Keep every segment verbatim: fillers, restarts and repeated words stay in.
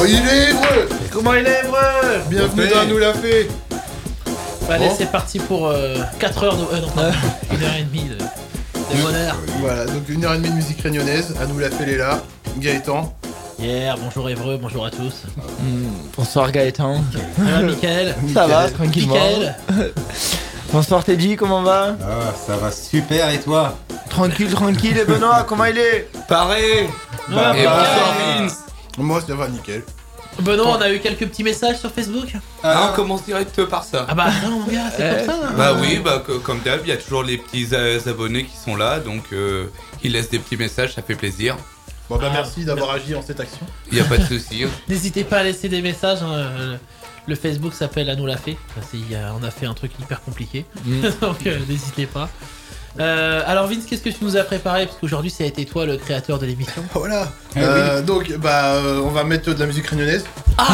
Comment il est, vrai? Comment il est, vrai? Bienvenue dans Nous l'a fait. Allez, Bon. c'est parti pour euh, quatre heures de... Euh, non, pardon, une heure et demie de, de bonheur. Voilà, donc une heure et demie de musique réunionnaise. À Nous l'a fait, Léla, Gaëtan. Hier, bonjour Évreux, bonjour à tous. Mmh, bonsoir Gaëtan. Ça va, Mickaël? Ça va, tranquillement. Mickaël? Bonsoir Teddy, comment va? Ah, ça va super, et toi? Tranquille, tranquille, et Benoît, comment il est? Pareil. Bah, Et bah, bonsoir bah. Vince. Moi, ça va, nickel. Benoît, on a eu quelques petits messages sur Facebook. Ah, on commence direct par ça. Ah bah non, mon gars, c'est Eh. comme ça. Bah oui, bah co- comme d'hab, il y a toujours les petits euh, abonnés qui sont là, donc euh, ils laissent des petits messages, ça fait plaisir. Bon, bah, Ah, merci d'avoir agi en cette action. Il y a pas de souci. N'hésitez pas à laisser des messages. Hein, euh, le Facebook s'appelle À nous l'a fait. Enfin, c'est- il y a- on a fait un truc hyper compliqué. Donc euh, n'hésitez pas. Euh, alors Vince, qu'est-ce que tu nous as préparé? Parce qu'aujourd'hui, ça a été toi le créateur de l'émission. Voilà. Eh Euh, Donc, bah, euh, on va mettre de la musique réunionnaise.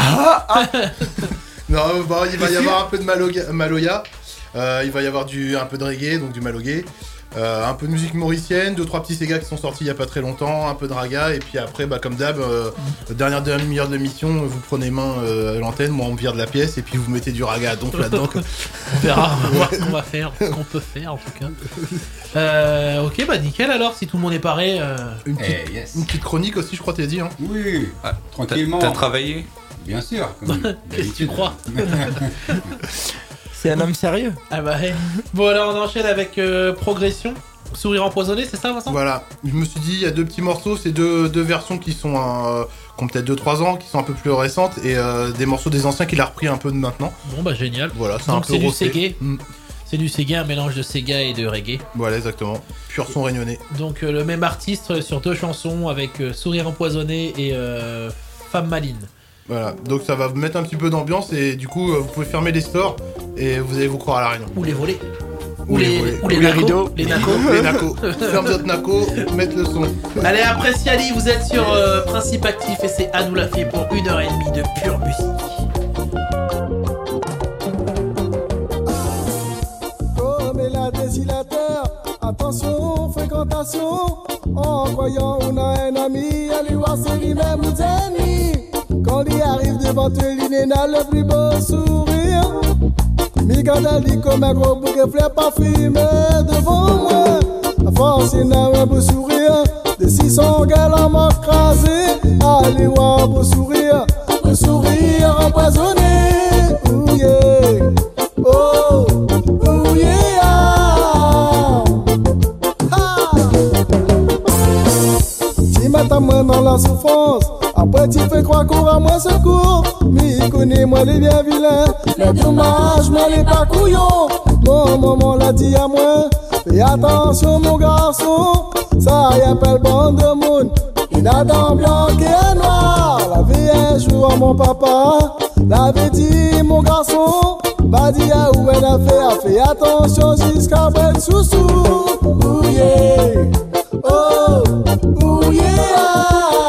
Non, bah, il va y avoir un peu de maloga- maloya. Euh, il va y avoir du, un peu de reggae, donc du malogué. Euh, un peu de musique mauricienne, deux trois petits Sega qui sont sortis il y a pas très longtemps, un peu de raga, et puis après, bah, comme d'hab, euh, dernière demi-heure de l'émission, vous prenez main euh, à l'antenne, moi on me vire de la pièce, et puis vous mettez du raga à donf là-dedans. quoi. On verra, on va voir ce qu'on va faire, ce qu'on peut faire en tout cas. Euh, ok, bah nickel alors, si tout le monde est paré. euh, Une, petite, Eh, yes. une petite chronique aussi, je crois, t'as dit. Hein. Oui, Ah, T'as tranquillement. t'as travaillé? Bien sûr. Comme Qu'est-ce que tu d'habitude. crois? C'est un homme sérieux. Ah bah hey. Bon alors on enchaîne avec euh, Progression. Sourire empoisonné, c'est ça Vincent? Voilà, je me suis dit, il y a deux petits morceaux, c'est deux, deux versions qui sont euh, qui ont peut-être deux trois ans, qui sont un peu plus récentes, et euh, des morceaux des anciens qu'il a repris un peu de maintenant. Bon bah génial. Voilà, c'est un Donc peu c'est du rossé. Sega. Mm. C'est du Sega, un mélange de Sega et de reggae. Voilà, exactement. Pur son réunionnais. Donc euh, le même artiste sur deux chansons avec euh, Sourire empoisonné et euh, Femme maline. Voilà, donc ça va vous mettre un petit peu d'ambiance, et du coup, euh, vous pouvez fermer les stores, et vous allez vous croire à la réunion. Ou les volets. Ou les volets. ou les, Ou les nacos. rideaux. Les nacos. Les nacos. Ferme votre naco, mettre le son. Allez, après Siali, vous êtes sur euh, Principe Actif et c'est À nous la fait pour une heure et demie de pure musique. Comme la désilateur, attention, fréquentation. En croyant on a un ami, allez voir c'est lui-même ou amis. Quand il arrive devant toi, il n'a le plus beau sourire. Mi dit comme un gros bouquet fleurs parfumé devant moi. À force, il n'a un beau sourire. Des six cents galants m'ont crasé. Allez voir un beau sourire, un sourire empoisonné. Ouh yeah, oh, ouh yeah. Ah. Tu m'attends moi dans la souffrance. Après tu fais croire qu'on va moins secours. Mais connais-moi les bien vilains. Mais dommage, moi les pas couillons. Mon maman l'a dit à moi. Fais attention mon garçon. Ça y appelle bande de monde. Il a dents blancs et noir. La vie un jour mon papa l'avait dit mon garçon. M'a dit à où elle a fait. Fais attention jusqu'à belle sous-sous. Ouh yeah. Oh, ouh yeah.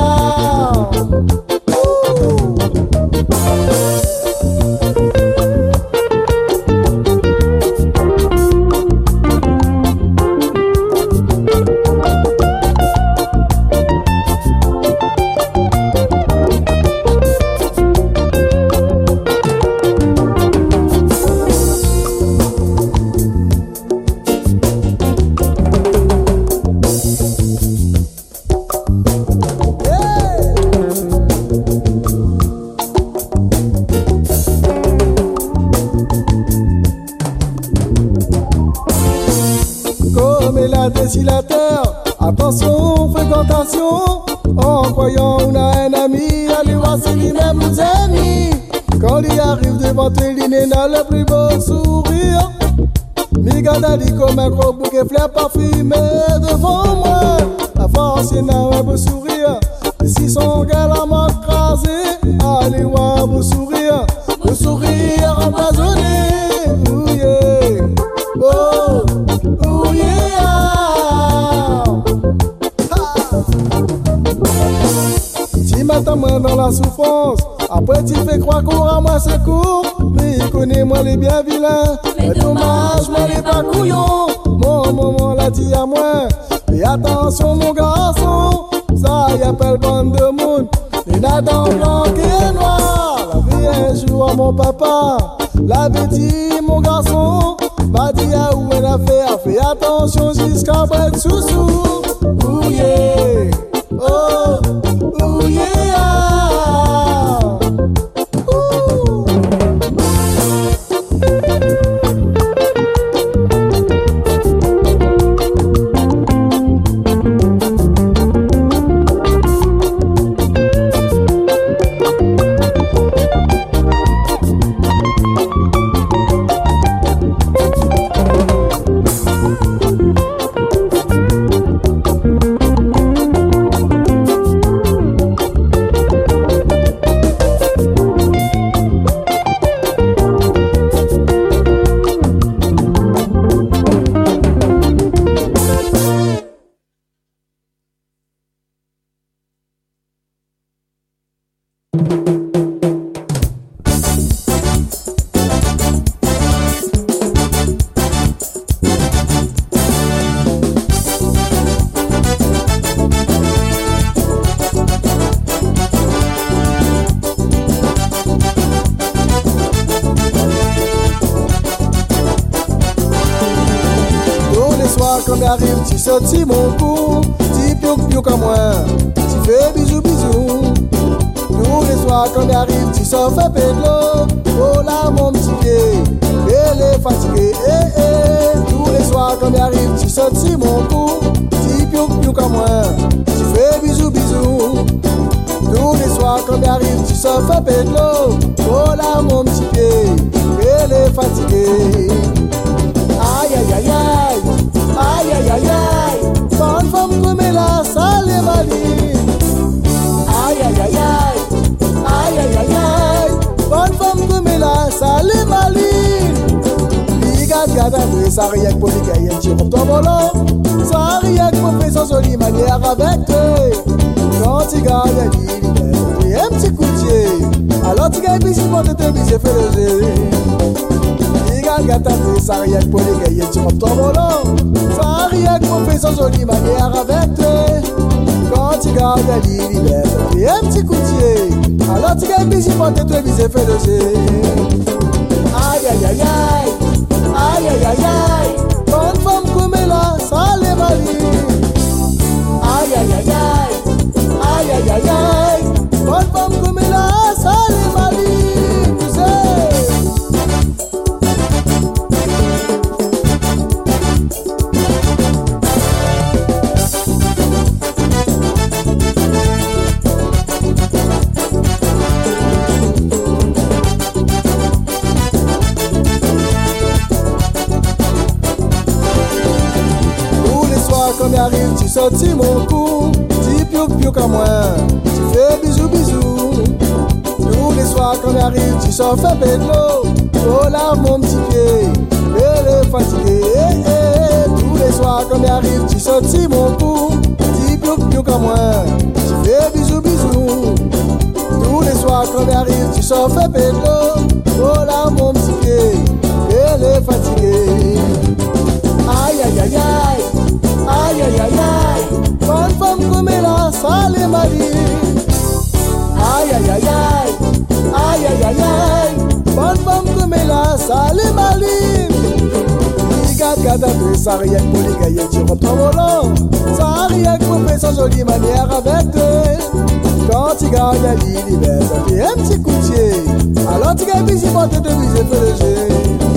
Comme la désilateur, attention, fréquentation. En croyant on a un ami, allez voir c'est lui-même ou amis. Quand il arrive devant toi, il n'a le plus beau sourire. Mi dit comme un gros bouquet fleurs parfumé devant moi. À force, il n'a un beau sourire. Et si son galant m'a crasé, allez voir un beau sourire, un sourire empoisonné. Ouh yeah, oh, ouh yeah. Ah. Tu m'attends moi dans la souffrance. Après tu fais croire qu'on a moi secours. Mais connais-moi les bien vilains. Mais dommage, moi les pas couillons. Mon maman l'a dit à moi. Fais attention mon garçon. Ça y appelle bande de monde. Et Nathan blanc et noir. La vie un jour à mon papa, l'avait dit mon garçon. M'a dit à où elle a fait, a fait attention jusqu'à break sous-sous. Ouh yeah, oh, ouh yeah. Ouh. Quand j'arrive, tu sortis mon cou, tu piouk piouk à moi, tu fais bisous bisous. Tous les soirs quand j'arrive, tu sors fait pédalo, oh là mon petit pied, elle est fatiguée, eh eh. Tous les soirs quand j'arrive, tu sortis mon cou, tu piouk piouk à moi, tu fais bisous bisous. Tous les soirs quand j'arrive, tu sors fait pédalo, oh là mon petit pied, elle est fatiguée. Aïe aïe aïe aïe. Aïe aïe aïe aïe, bonne femme comme la sale et maline. Aïe aïe aïe aïe, aïe aïe aïe aïe, bonne femme comme la sale et maline. Ligade gade après ça rien que pour les gaïens tu rentres ton volant. Ça rien que pour faire sans jolie manière avec toi. Quand tu gardes la ligne, tu es un petit coutier. Alors tu gagnes ici pour te tenir, fais le jeu. Regarde ta fait ça rien que pour les gaillets, tu rentres ton volant. Ça rien que pour faire sans jolie manière avec toi. Quand tu gardes la ligne, tu es un petit coutier. Alors tu gagnes ici pour te tenir, fais le jeu. Aïe aïe aïe aïe, aïe aïe aïe aïe, bonne femme comme la sale et maline. Aïe aïe aïe aïe, aïe aïe aïe aïe, bonne femme comme la sale et maline. Tu sais. Quand j'arrive, tu sortis mon cou, tu piouk piouk à moi, tu fais bisous bisous. Tous les soirs quand j'arrive, tu sors fait pédalo, oh là mon petit pied, elle est fatiguée, eh, eh. Tous les soirs quand j'arrive, tu sortis mon cou, tu piouk piouk à moi, tu fais bisous bisous. Tous les soirs quand j'arrive, tu sors fait pédalo, oh là mon petit pied, elle est fatiguée. Aïe aïe aïe aïe. Aïe aïe aïe aïe, bonne femme comme la sale et maline. Aïe aïe aïe aïe, aïe aïe aïe aïe, bonne femme comme la sale et maline. Regarde, gade après ça rien que pour les gaillets, tu rentres ton volant. Ça rien que pour faire sans jolie manière avec toi. Quand tu gardes la ligne, ben ça fait un petit coutier. Alors tu gagnes ici pour te deviser, fais le jeu.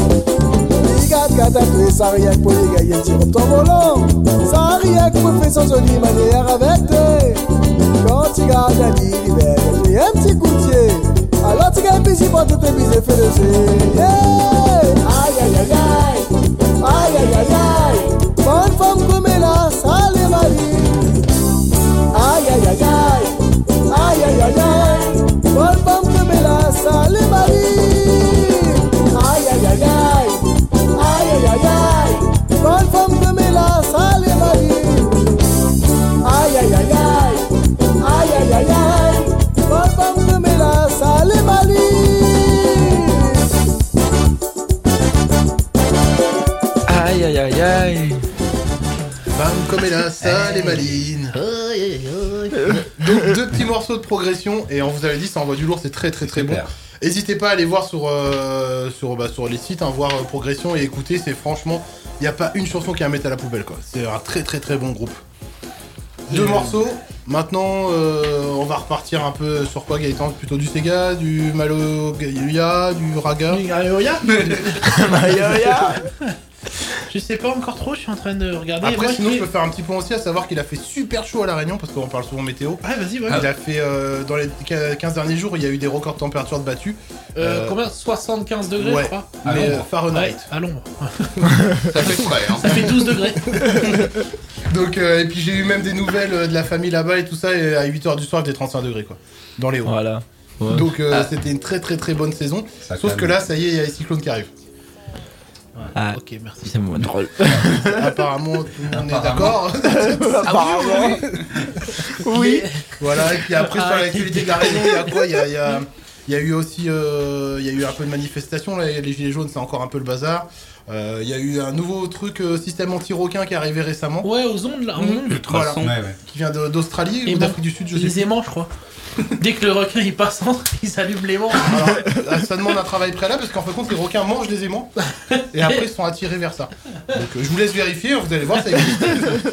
Regarde, gade après ça rien que pour les gaillets, tu rentres ton volant. Ça rien que pour faire sans jolie manière avec toi. Quand tu gardes la ligne, ben ça fait un petit coutier. Alors tu gagnes ici pour te deviser, fais le jeu. Yeah. Aïe aïe aïe aïe, aïe aïe aïe aïe, bonne femme comme la sale et maline. Aïe aïe aïe aïe, aïe aïe aïe aïe, bonne femme comme la sale et maline. Aïe aïe aïe aïe, aïe aïe aïe aïe, bonne femme comme la sale et maline. Aïe aïe aïe aïe, aïe aïe aïe aïe, bonne femme comme la sale et maline. ça les malines. Donc deux petits morceaux de progression et on vous avait dit ça envoie du lourd, c'est très très très bon. N'hésitez pas à aller voir sur, euh, sur, bah, sur les sites, hein, voir euh, progression et écouter, c'est franchement, il n'y a pas une chanson qui est à mettre à la poubelle quoi. C'est un très très très bon groupe. Deux morceaux, maintenant euh, on va repartir un peu sur quoi Gaëtan? Plutôt du Sega, du Maloya, du Raga? Du Maloya Maloya. Je sais pas encore trop, je suis en train de regarder. Après, moi, sinon, je je peux faire un petit point aussi à savoir qu'il a fait super chaud à La Réunion parce qu'on parle souvent météo. Ouais, vas-y, ouais. Il a fait euh, dans les quinze derniers jours, il y a eu des records de température de battus. Euh, Euh, combien soixante-quinze degrés, ouais. je crois. Mais l'ombre. euh, Fahrenheit. Ouais, à l'ombre. Ça fait frais, hein. Ça fait douze degrés. Donc, euh, et puis j'ai eu même des nouvelles euh, de la famille là-bas et tout ça, et à huit heures du soir, il faisait trente-cinq degrés quoi. Dans les hauts. Voilà. Ouais. Donc euh, Ah. c'était une très très très bonne saison. Ça Sauf calme. que là, ça y est, il y a les cyclones qui arrivent. Ah, Ok, merci. c'est moins drôle. Apparemment, tout le monde est Apparemment. d'accord. Apparemment. Oui. Voilà, et puis après sur Ah, l'actualité de la Réunion, il y a quoi Il y a, il y, a, il y a eu aussi euh, il y a eu un peu de manifestations, là, les gilets jaunes, c'est encore un peu le bazar. Euh, Il y a eu un nouveau truc, euh, système anti-requin qui est arrivé récemment, Ouais, aux ondes, là. aux ondes. Voilà. Ultrason. Ouais, ouais. qui vient de- d'Australie Et ou bon, d'Afrique du Sud, je sais Les plus. aimants, je crois. Dès que le requin il passe en, ils allument l'aimant. Alors, euh, ça demande un travail préalable parce qu'en fin de compte, les requins mangent les aimants et après ils sont attirés vers ça. Donc euh, je vous laisse vérifier, vous allez voir, ça existe.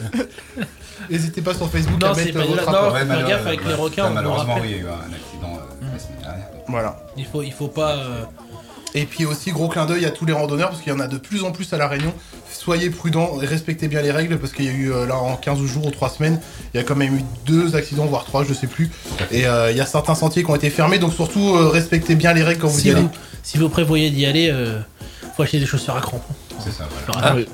N'hésitez pas sur Facebook Non, à c'est mettre pas- euh, votre non, rapport. faut faire malheure- gaffe avec les requins, on me Malheureusement, rappelle. oui, il y a eu un accident euh, la semaine dernière. Voilà. Il faut, il faut pas. euh, Et puis aussi, gros clin d'œil à tous les randonneurs, parce qu'il y en a de plus en plus à La Réunion. Soyez prudents et respectez bien les règles, parce qu'il y a eu, euh, là, en quinze jours ou trois semaines, il y a quand même eu deux accidents, voire trois, je sais plus. Et euh, il y a certains sentiers qui ont été fermés, donc surtout, euh, respectez bien les règles quand vous si, y allez. vous, si vous prévoyez d'y aller, euh, faut acheter des chaussures à crampons. C'est ça, Genre, voilà. attends,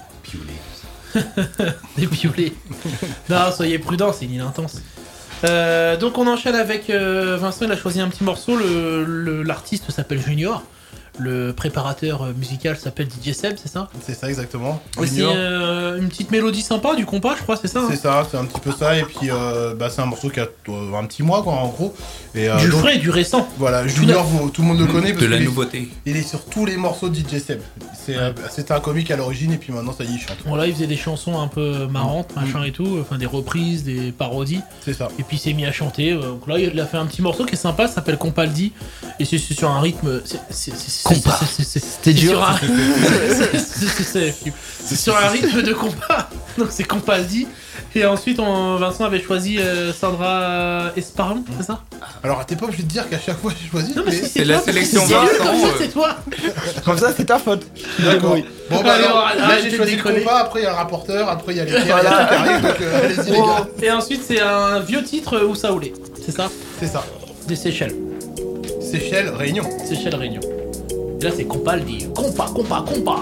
Piolé. des piolets. Non, soyez prudents, c'est une île intense. Euh, donc on enchaîne avec euh, Vincent, il a choisi un petit morceau, le- le- l'artiste s'appelle Junior, le préparateur euh, musical s'appelle D J Seb, c'est ça? C'est ça, exactement. Et c'est Junior. euh, une petite mélodie sympa, du compas je crois, c'est ça hein? C'est ça, c'est un petit peu ça, et puis euh, bah, c'est un morceau qui a euh, un petit mois, quoi, en gros. Et, euh, Du donc, frais, du récent. voilà, Junior, vous- tout le monde le connaît, parce De la qu'il est- nouveauté. il est sur tous les morceaux de D J Seb. C'est, euh, C'était un comique à l'origine, et puis maintenant, ça y est, il chante. Bon là il faisait des chansons un peu marrantes, machin et tout, enfin des reprises, des parodies, C'est ça. et puis il s'est mis à chanter, euh, donc là il a fait un petit morceau qui est sympa, ça s'appelle Compaldi, et c'est c'est sur un rythme... c'est- c'est- c'est- Compas. c'est- c'est- c'est- C'était c'est dur. sur un- c'est- c'est- c'est- C'est sur un rythme de compas, donc c'est Compaldi, et ensuite on, Vincent avait choisi euh, Sandra Esparon, c'est ça? Alors, t'es pas obligé de dire qu'à chaque fois, j'ai choisi, Non mais mais... si c'est la toi, sélection c'est nul, Vincent, comme ça, euh. c'est toi. Comme ça, c'est ta faute. D'accord. Oui. Bon, bah Allez, alors, arrête, là, arrête j'ai de choisi le déconner. compas, après, il y a le rapporteur, après, il y a les pierres, il y a tout qui arrive, donc euh, allez-y, les gars. Et ensuite c'est un vieux titre où ça roulait, c'est ça? C'est ça. Des Seychelles. Seychelles, Réunion. Seychelles Réunion. Et là c'est Compaldi. Compas, compas, compas.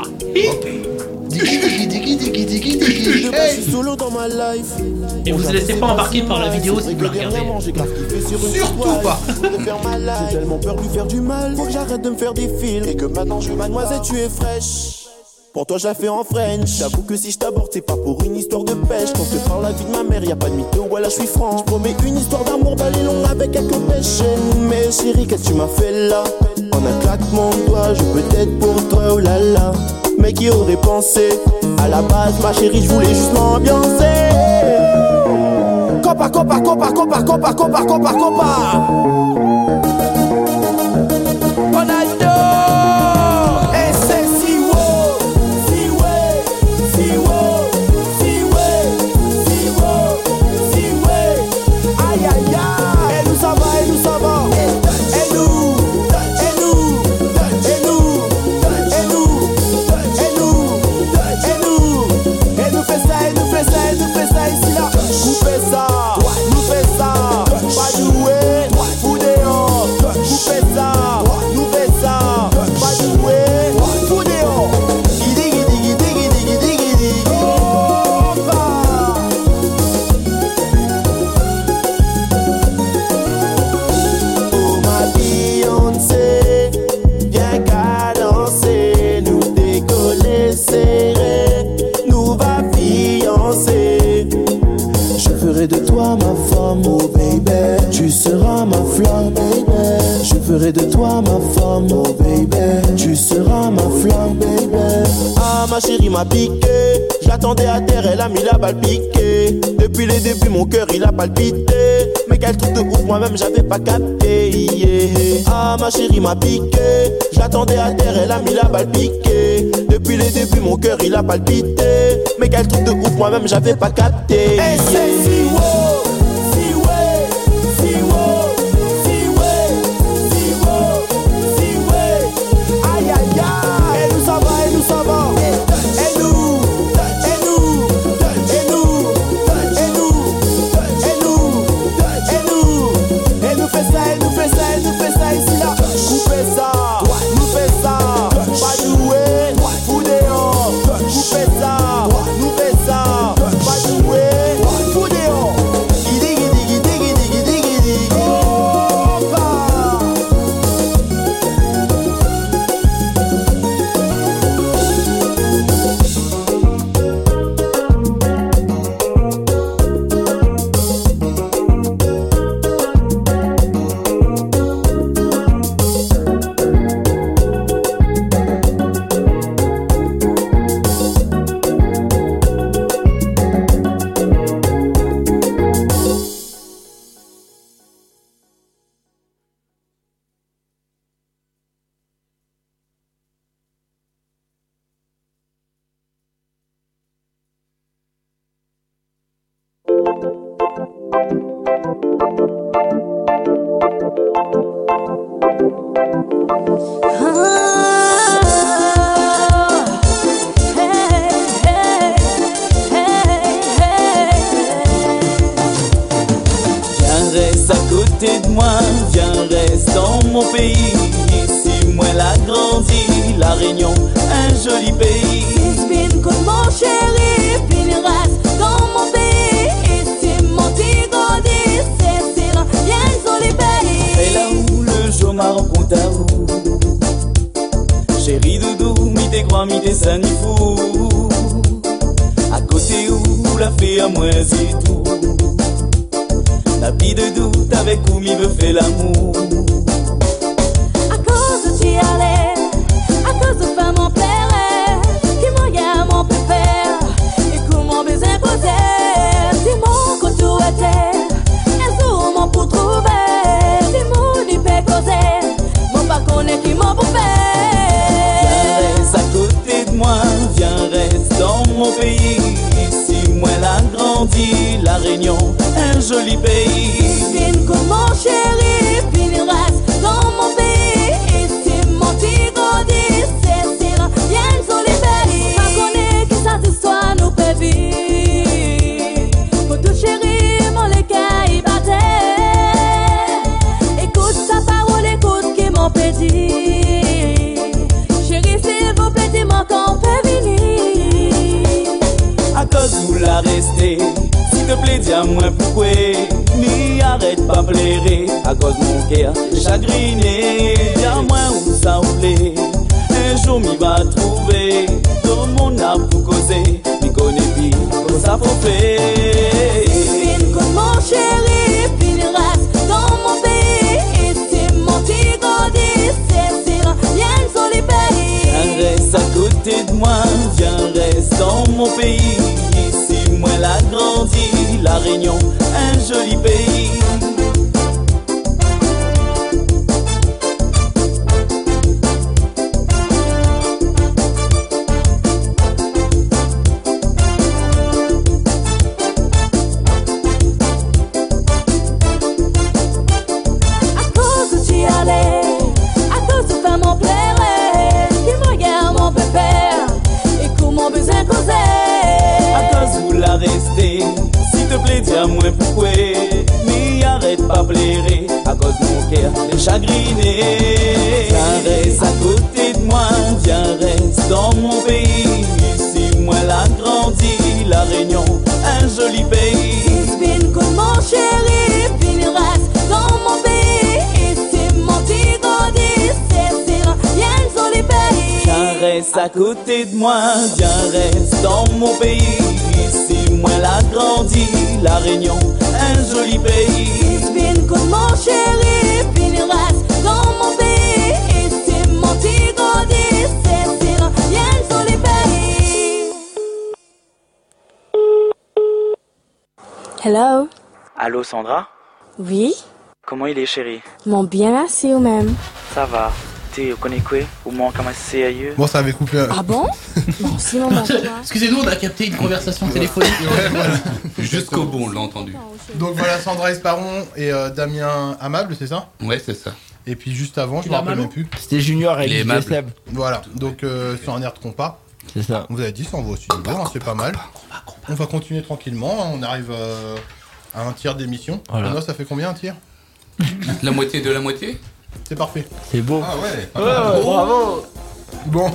Digi, digi, digi, digi, digi, digi, Je hey. suis solo dans ma life. Et vous ne laissez pas embarquer par la vidéo si vous la regardez. Surtout pas. J'ai tellement peur de lui faire du mal. Faut que j'arrête de me faire des films. Et que maintenant je mademoiselle, tu es fraîche. Pour toi, je la fais en French. J'avoue que si je t'aborde, c'est pas pour une histoire de pêche. Quand je te parle la vie de ma mère, y a pas de mytho, voilà, je suis franc. Je promets une histoire d'amour balai long avec quelques pêches. Mais chérie, qu'est-ce que tu m'as fait là? En un claquement de doigts, je peux être pour toi, oh là là. Mais qui aurait pensé? À la base, ma chérie, je voulais juste m'ambiancer. Copa, copa, copa, copa, copa, copa, copa, copa. Ronaldo. Et c'est si wow, si ouais, si wow, si ouais, si wow, si ouais. Aïe aïe aïe. Et nous ça va, et nous ça va. Et nous, et nous, et nous, et nous, et nous, et nous. Et nous fait ça, et nous fait ça, et nous fait ça ici là. Nous fait ça, nous fait ça. Pas doué, ferai de toi ma femme, oh baby. Tu seras ma flamme, baby. Je ferai de toi ma femme, oh baby. Tu seras ma flamme, baby. Ah ma chérie m'a piqué, j'attendais à terre, elle a mis la balle piquée. Depuis les débuts mon cœur il a palpité. Mais quel truc de ouf, moi-même j'avais pas capté, yeah. Ah ma chérie m'a piqué, j'attendais à terre, elle a mis la balle piquée. Depuis les débuts mon cœur il a palpité. Mais quel truc de ouf, moi-même j'avais pas capté, yeah. À côté de moi, viens reste dans mon pays. Ici moi la grandi, la Réunion, un joli pays. Spin comme mon chéri, puis il reste dans mon pays. Et c'est mon petit grandi, c'est c'est rien sur les pays. Hello. Allô Sandra? Oui? Comment il est chéri? Mon bien merci ou même. Ça va. Tu connais quoi? Ou moi comment c'est ailleurs? Bon, ça avait coupé. Un... Ah bon? Non, sinon mon Excusez-nous, on a capté une conversation téléphonique. Ouais, voilà. Jusqu'au bout, on l'a entendu. Donc voilà, Sandra Esparon et euh, Damien Amable, c'est ça? Ouais, c'est ça. Et puis juste avant, je Il me a rappelle Malo même plus. C'était Junior et Il est D J aimable. Seb. Voilà, donc euh, sur un air de compas. C'est ça. Vous avez dit, ça en va aussi niveau, hein, c'est pas mal. On va continuer tranquillement, on arrive euh, à un tiers d'émission. Voilà. Benoît, ça fait combien un tiers? La moitié de la moitié? C'est parfait. C'est beau. Ah ouais, pas Ouais, mal. ouais, bravo. Bon,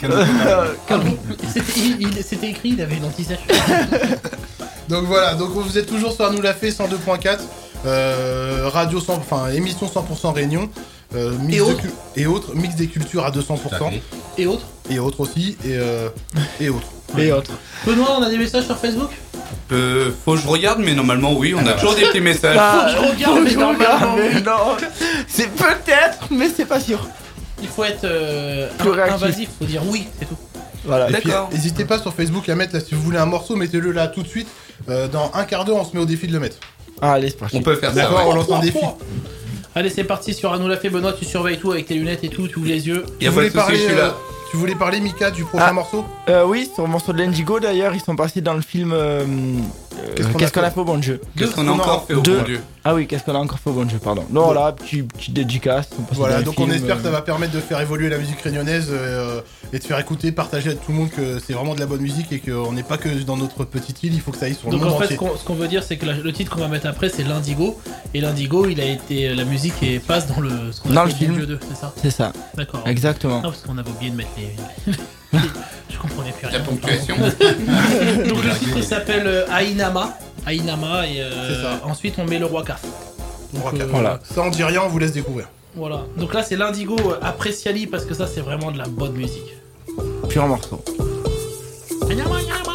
Ah bon, C'était il- il- c'était écrit, il avait une anti-sèche. donc voilà, donc vous êtes toujours sur Un nous l'a fait cent deux point quatre, euh, radio cent, enfin émission cent pour cent Réunion, euh, mix Et de autres. cu- et autres, mix des cultures à deux cents pour Tout à cent fait. Et autres. et autres aussi et euh, et autres. Et autres. Benoît, on a des messages sur Facebook? Euh, faut que je regarde, mais normalement, oui, on a toujours des petits messages. Faut que je regarde, mais normalement, mais non. C'est peut-être, mais c'est pas sûr. Il faut être euh, Plus in- réactif. invasif, faut dire oui, c'est tout. Voilà. Et puis D'accord. n'hésitez pas sur Facebook à mettre là, si vous voulez un morceau, mettez-le là tout de suite. Euh, dans un quart d'heure, on se met au défi de le mettre. Ah, allez, c'est parti. On peut faire ça. D'accord, ouais. on lance un défi. Allez, c'est parti sur Un nous l'a fait. Benoît, tu surveilles tout avec tes lunettes et tout, tu ouvres les yeux. Y a Tu pas voulais de soucis, parler, je suis euh, là. tu voulais parler, Mika, du prochain Ah. morceau? Euh, oui, sur le morceau de l'Indigo d'ailleurs, ils sont passés dans le film euh, euh, Qu'est-ce qu'on a Qu'est-ce qu'on a fait fait au bon Dieu. Qu'est-ce qu'on a encore fait au Deux. bon Dieu? Ah oui, qu'est-ce qu'on a encore fait au bon Dieu, pardon. Non, là, petit, petit dédicace. ils sont passés Voilà, dans le donc film, on espère euh, que ça va permettre de faire évoluer la musique réunionnaise euh, et de faire écouter, partager à tout le monde que c'est vraiment de la bonne musique et qu'on n'est pas que dans notre petite île, il faut que ça aille sur Donc le monde en fait, ce entier. qu'on ce qu'on veut dire, c'est que la- le titre qu'on va mettre après, c'est l'Indigo. Et l'Indigo, il a été. La musique et passe dans le. Ce qu'on Dans appelle le film. Bon Dieu deux, c'est ça? C'est ça, D'accord. exactement. Ah, parce qu'on avait oublié de mettre les. Je comprenais plus rien. La ponctuation. Donc le titre s'appelle euh, Ainama. Ainama et euh, C'est ça. ensuite on met le roi Caf. On Donc, va- euh, voilà. Ça on dit rien, on vous laisse découvrir. Voilà. Donc là c'est l'Indigo euh, Appreciali parce que ça c'est vraiment de la bonne musique. Pur morceau. Ainama, Ainama.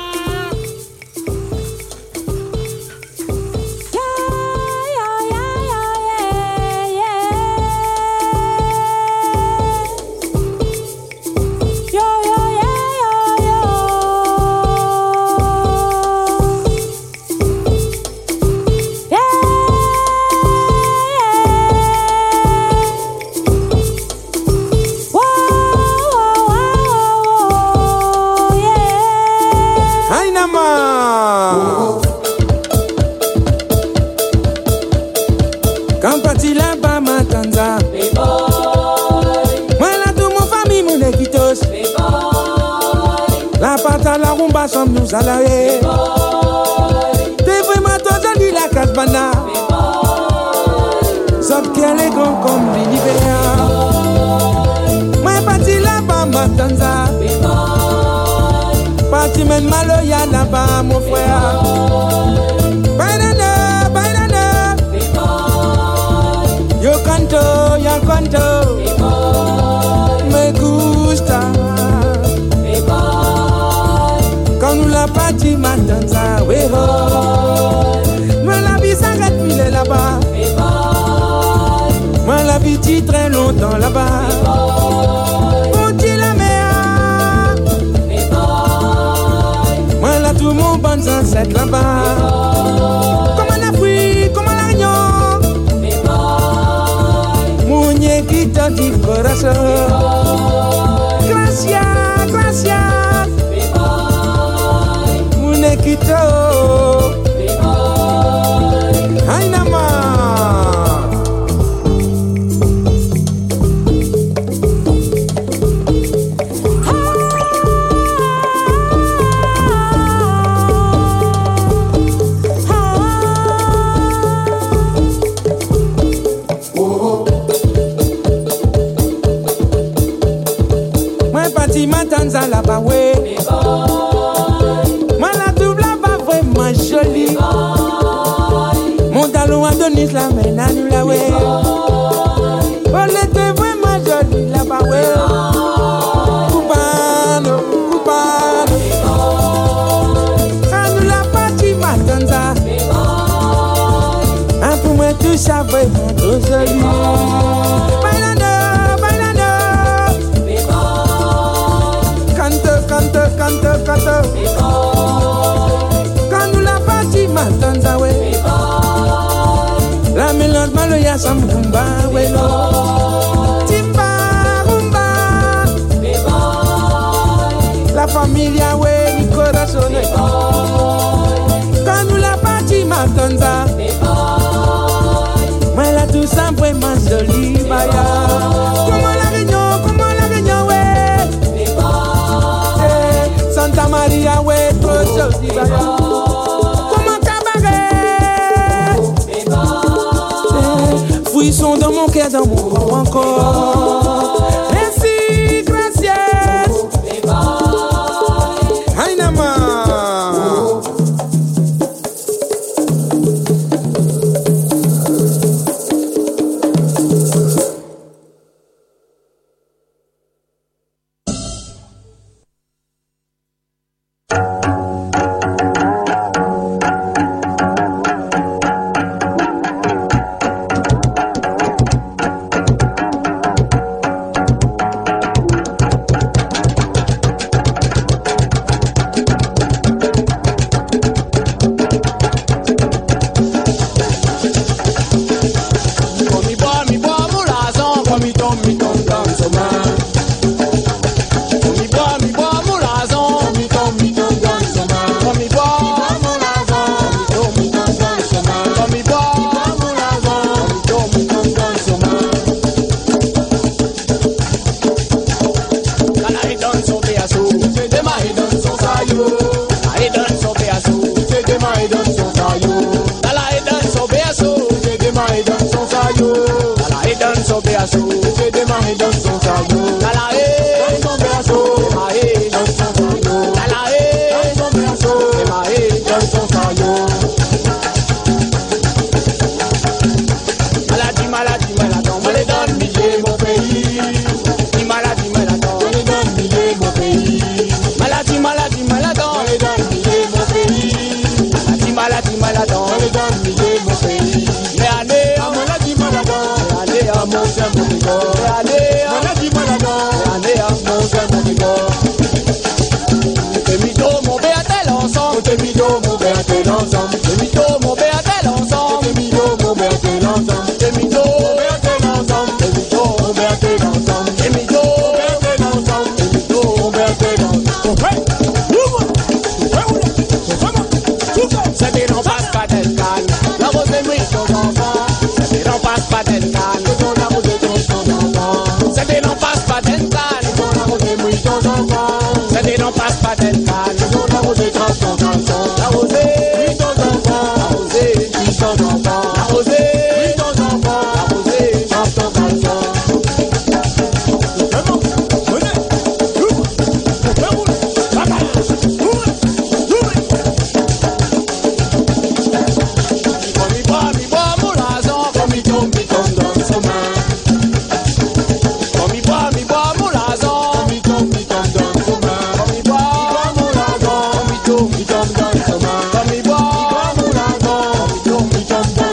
Quand parti là-bas, ma tanza. Moi là, tout mon famille, mon équitos. La pâte à la rumba, somme nous à la haie. T'es vraiment toi, j'en dis la casbana. Sauf qu'elle est grande comme l'univers. Moi parti là-bas, ma tanza. Parti même maloya là-bas, mon frère. Banana, banana. Yo canto, yo canto, me gusta. Quand nous la partie matanza, we ho. Moi la vie s'arrête mille là-bas. Moi la vie dit très longtemps là-bas. Pour dire la mer. Moi là tout mon bon sunset là-bas. Comme en Afrique, comme en Agnon. Muñequito de corazón. Gracias, gracias. Muñequito. Ay, nada más. Moi parti matanza là-bas, ouais. Moi la double là-bas vraiment jolie. Mon talon à Denis la mène à nous là, ouais. Oh, l'été vraiment jolie là-bas, ouais. Cubano, cubano. À nous la partie tout ça vraiment trop joli. Bailando, bailando. Cante, cante, cante, cante. Quand nous la partie matanza, ouais. La mélode maloya sambumba, ouais. Timba, rumba. La familia, ouais, mi corazón. Quand nous la partie matanza. Moi là tout ça vraiment joli, baya. Comment la réunion, comment la réunion, ouais. Eh, Santa Maria, ouais, trop joli, baya. Comment cabaret. Eh, fouillissons dans mon cœur, dans mon corps encore. Merci, gracias. Hainama. Come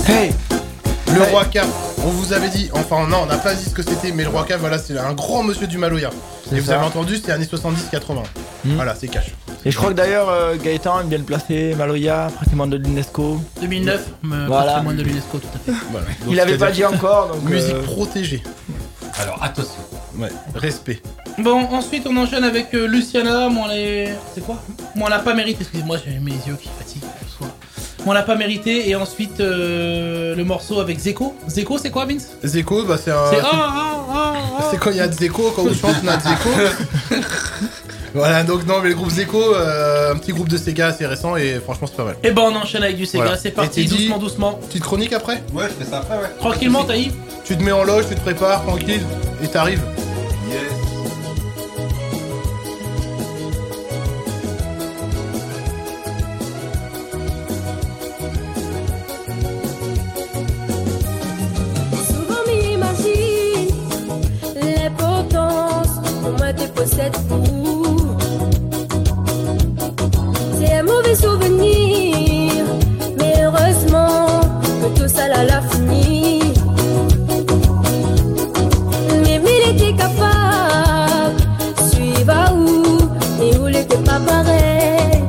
Hey. Le Ouais. roi K, on vous avait dit, enfin non, on n'a pas dit ce que c'était, mais le roi K, voilà, c'est un grand monsieur du Maloya. C'est Et vous ça. avez entendu, c'était années soixante-dix quatre-vingts. Hmm. Voilà, c'est cash. Et je crois que d'ailleurs euh, Gaëtan aime bien le placer, Maloya, patrimoine de l'UNESCO. deux mille neuf, me- Voilà. patrimoine de l'UNESCO, tout à fait. Voilà. Donc, Il avait pas dit c'est-à-dire encore, donc. musique euh, protégée. Alors attention. Ouais, respect. Bon, ensuite on enchaîne avec euh, Luciana, moi on les... C'est quoi Moi on l'a pas mérité, excusez-moi, j'ai mes yeux qui fatiguent ce soir. Moi on l'a pas mérité, et ensuite euh, le morceau avec Zeko. Zeko c'est quoi Vince? Zeko, bah c'est un. C'est c'est- ah ah ah ah. C'est quand il y a Zeko, quand on chante Nat Zeko. Voilà, donc non, mais le groupe Zeko, euh, un petit groupe de Sega assez récent et franchement c'est pas mal. Et ben on enchaîne avec du Sega, Voilà. c'est Et parti, t'es dit- doucement doucement. Petite chronique après? Ouais, je fais ça après, ouais. Tranquillement Taïf. Tu te mets en loge, tu te prépares, tranquille, et t'arrives. Yes. Souvent m'imagine l'importance que moi te possède pour. C'est un mauvais souvenir, mais heureusement que tout ça là l'a fini. Mais il était capable, suivre à où et où il était pas pareil.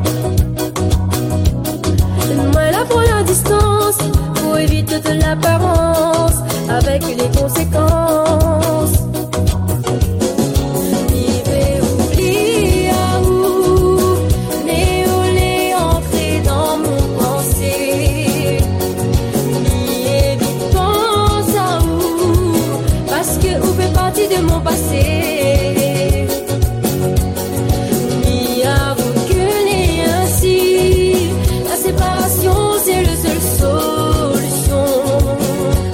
Moi là pour la distance, pour éviter de l'apparence, avec les conséquences. Vivre oublie à où, mais où les entrer dans mon pensée. Ni évite pense à où, parce que où fait partie de mon passé. Ni avoue que n'est ainsi, la séparation c'est le seule solution.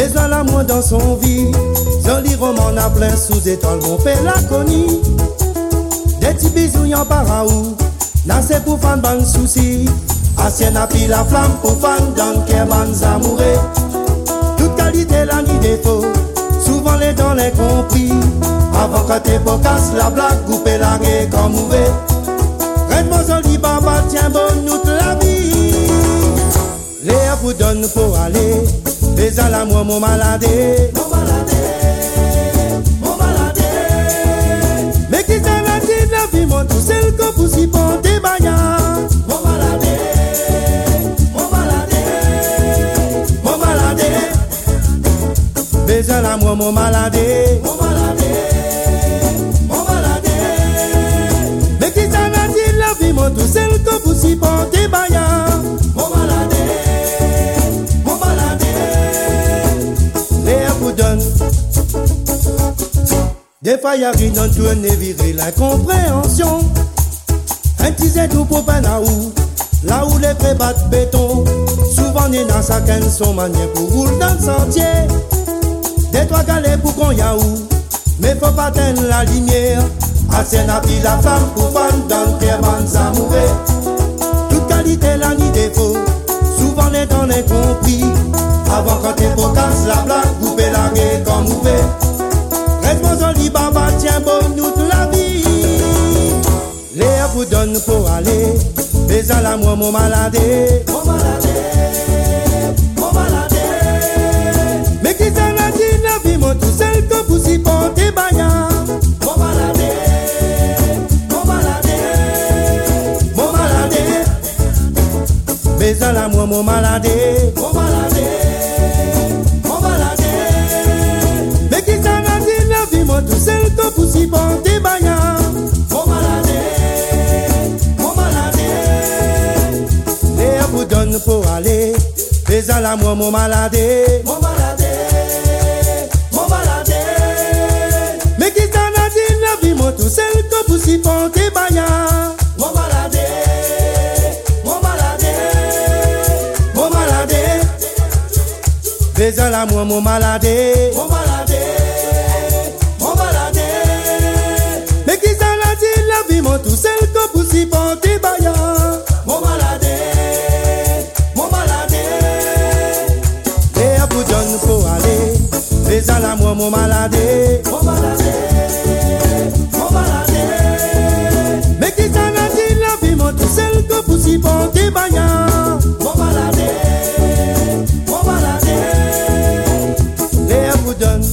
besoin l'amour dans son vie. Joli roman à plein sous étoile, mon père l'a connu. Des petits bisous y'en paraou, là c'est pour fan ban souci. Ancienne a pris la flamme pour fan dans qu'est ban amoureux. Toute qualité la ni défaut, souvent les dents les compris. Avant que t'es pas casse la blague, couper la gueule comme mauvais. Reste-moi joli baba, tiens bonne toute la vie. Léa vous donne pour aller, mais à la moi mon malade. Mon malade, mon malade. Mais qui s'en a dit la vie, mon tout seul que vous y portez bagnard. Mon malade, mon malade, mon malade. Mais à la moi mon malade. Mon malade, mon malade. Mais qui s'en a dit la vie, mon tout seul que vous y portez bagnard. Mon malade, mon malade. Léa vous donne. Des fois y'a rien dans tout un viré l'incompréhension. Un petit tout pour Panaou, là où les prés battent béton. Souvent n'est dans sa canne son manière pour rouler dans le sentier. Des trois galets pour qu'on yaou, mais faut pas teindre la lumière. Assez n'a pris la flamme pour fan dans le cœur amoureux. Toute qualité la ni défaut, souvent les dents les compris. Avant quand t'es pour casse la blague, couper la gueule comme ouvert. Reste-moi joli baba, tiens bonne toute la vie. Léa vous donne pour aller, mais à la moi mon malade. Mon malade, mon malade. Mais qui s'en a dit la vie, mon tout seul que vous y portez bagnard. Mon malade, mon malade, mon malade. Mais à la moi mon malade. Mon malade, mon malade. Mais qui s'en a dit la vie, mon tout seul que vous y portez bagnard. Mon malade, mon malade. Léa vous donne pour aller, mais à la moi mon malade. Mon malade, mon malade. Mais qui s'en a dit la vie, mon tout seul que vous y portez bagnard. Mon malade, mon malade, mon malade. Mais à la moi mon malade. Mon malade, mon malade. Mais qui s'en a dit la vie, mon tout seul que vous y portez bagnard. Mon malade, mon malade. Et à vous donne pour aller, mais à la moi mon malade. Mon malade, mon malade. Mais qui s'en a dit la vie, mon tout seul que vous y portez bagnard. Mon malade, mon malade. Et à vous donne.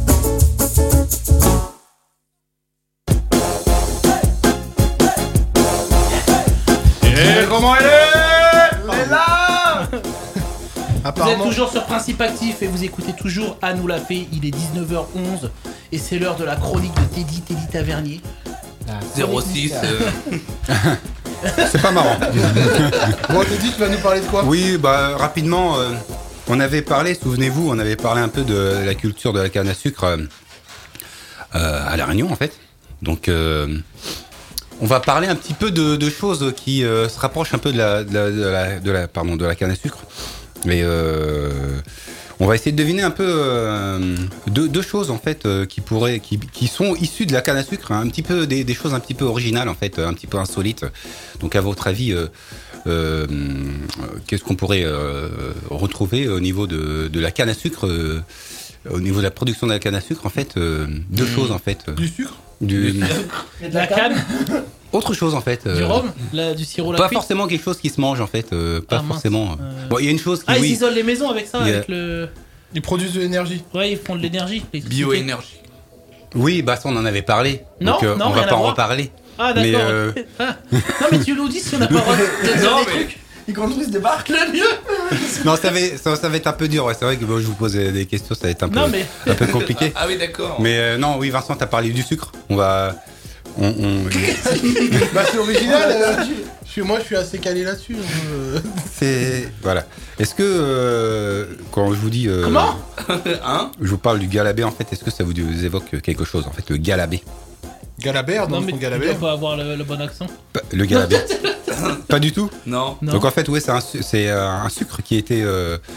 Et comment elle est? Elle est là. Vous êtes Apparemment. toujours sur Principe Actif et vous écoutez toujours À nous la fait. Il est dix-neuf heures onze et c'est l'heure de la chronique de Teddy, Teddy Tavernier. zéro six. euh, C'est pas marrant. Bon, Teddy, tu vas nous parler de quoi? Oui, bah rapidement, euh, on avait parlé, souvenez-vous, on avait parlé un peu de la culture de la canne à sucre euh, euh, à La Réunion en fait. Donc euh, on va parler un petit peu de, de choses qui euh, se rapprochent un peu de la, de la, de la, de la, pardon, de la canne à sucre. Mais euh, on va essayer de deviner un peu euh, deux, deux choses en fait euh, qui pourraient, qui, qui sont issues de la canne à sucre, hein, un petit peu des, des choses un petit peu originales en fait, un petit peu insolites. Donc à votre avis, euh, euh, qu'est-ce qu'on pourrait euh, retrouver au niveau de, de la canne à sucre, euh, au niveau de la production de la canne à sucre en fait, euh, deux mmh. choses en fait. Du sucre. Du, de la canne. Autre chose en fait. Du euh, rhum, la, du sirop Pas lactique. forcément quelque chose qui se mange en fait, euh, pas Ah, mince. forcément. Euh... Bon, il y a une chose qui. Ah, ils oui, isolent les maisons avec ça, Il y a- avec le. Ils produisent de l'énergie. Ouais, ils font de l'énergie. l'électricité. Bioénergie. oui, bah ça on en avait parlé. Non, donc euh, non, on rien va à pas en voir. reparler. Ah, d'accord. Mais, euh, ok. Ah. Non, mais tu nous dis si on n'a pas le droit de dire Non, des mais- trucs. Ils construisent des barques. Le mieux. Non, ça va, ça, ça va être un peu dur. Ouais. C'est vrai que bon, je vous pose des questions, ça va être un peu, Non, mais. un peu compliqué. Ah oui, d'accord. Mais euh, non, oui, Vincent, t'as parlé du sucre. On va. On, on- Bah, c'est original. euh, je suis, moi, je suis assez calé là-dessus. euh. c'est. Voilà. Est-ce que. euh, quand je vous dis. euh, Comment Hein? Je vous parle du galabé, en fait, est-ce que ça vous évoque quelque chose, en fait, le galabé? Galabert, Non, dans mais son tu dois galabert. pas avoir le, le bon accent. Pas- Le galabé. Pas du tout. Non. Non. Donc en fait, ouais, c'est un, su- c'est euh, un sucre qui était, euh,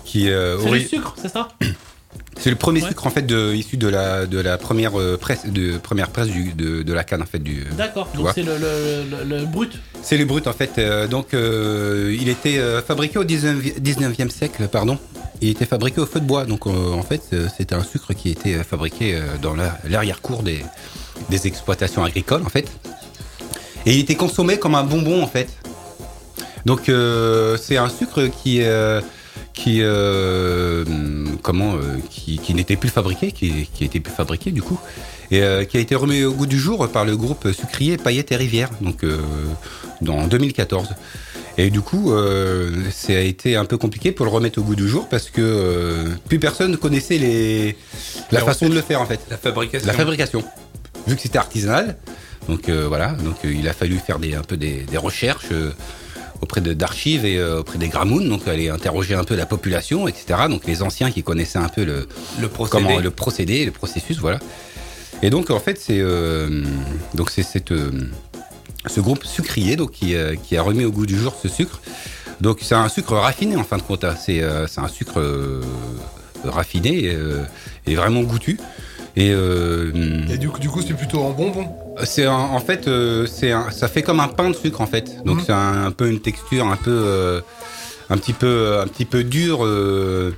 qui euh, C'est ori- le sucre, c'est ça? C'est le premier Ouais. sucre en fait de, issu de la de la première euh, presse de première presse du, de, de la canne en fait du. D'accord, tu donc vois. c'est le, le, le, le brut. C'est le brut en fait. euh, donc euh, il était euh, fabriqué au dix-neuvième siècle, pardon. Il était fabriqué au feu de bois. Donc euh, en fait euh, c'était un sucre qui était fabriqué euh, dans la- l'arrière-cour des, des exploitations agricoles en fait. Et il était consommé comme un bonbon en fait. Donc euh, c'est un sucre qui euh, qui euh, comment euh, qui, qui n'était plus fabriqué, qui, qui était plus fabriqué du coup, et euh, qui a été remis au goût du jour par le groupe sucrier Paillettes et Rivière, donc euh, dans deux mille quatorze. Et du coup, euh, ça a été un peu compliqué pour le remettre au goût du jour parce que euh, plus personne ne connaissait les la La façon de le faire en fait. La fabrication. La fabrication. Vu que c'était artisanal, donc euh, voilà, donc euh, il a fallu faire des un peu des, des recherches. Euh, auprès de- d'archives et euh, auprès des Gramounes, donc aller interroger un peu la population, et cetera. Donc les anciens qui connaissaient un peu le, Le procédé. comment, le procédé, le processus, voilà. Et donc en fait c'est euh, donc c'est cette euh, ce groupe sucrier donc qui, euh, qui a remis au goût du jour ce sucre. Donc c'est un sucre raffiné en fin de compte. hein. C'est euh, c'est un sucre euh, raffiné et, euh, et vraiment goûtu. Et, euh, Et du coup, du coup c'est plutôt en bonbon. c'est un- en fait, euh, c'est un- ça fait comme un pain de sucre en fait. Donc Mhm. c'est un, un peu une texture un peu, euh, un petit peu, un petit peu dure euh,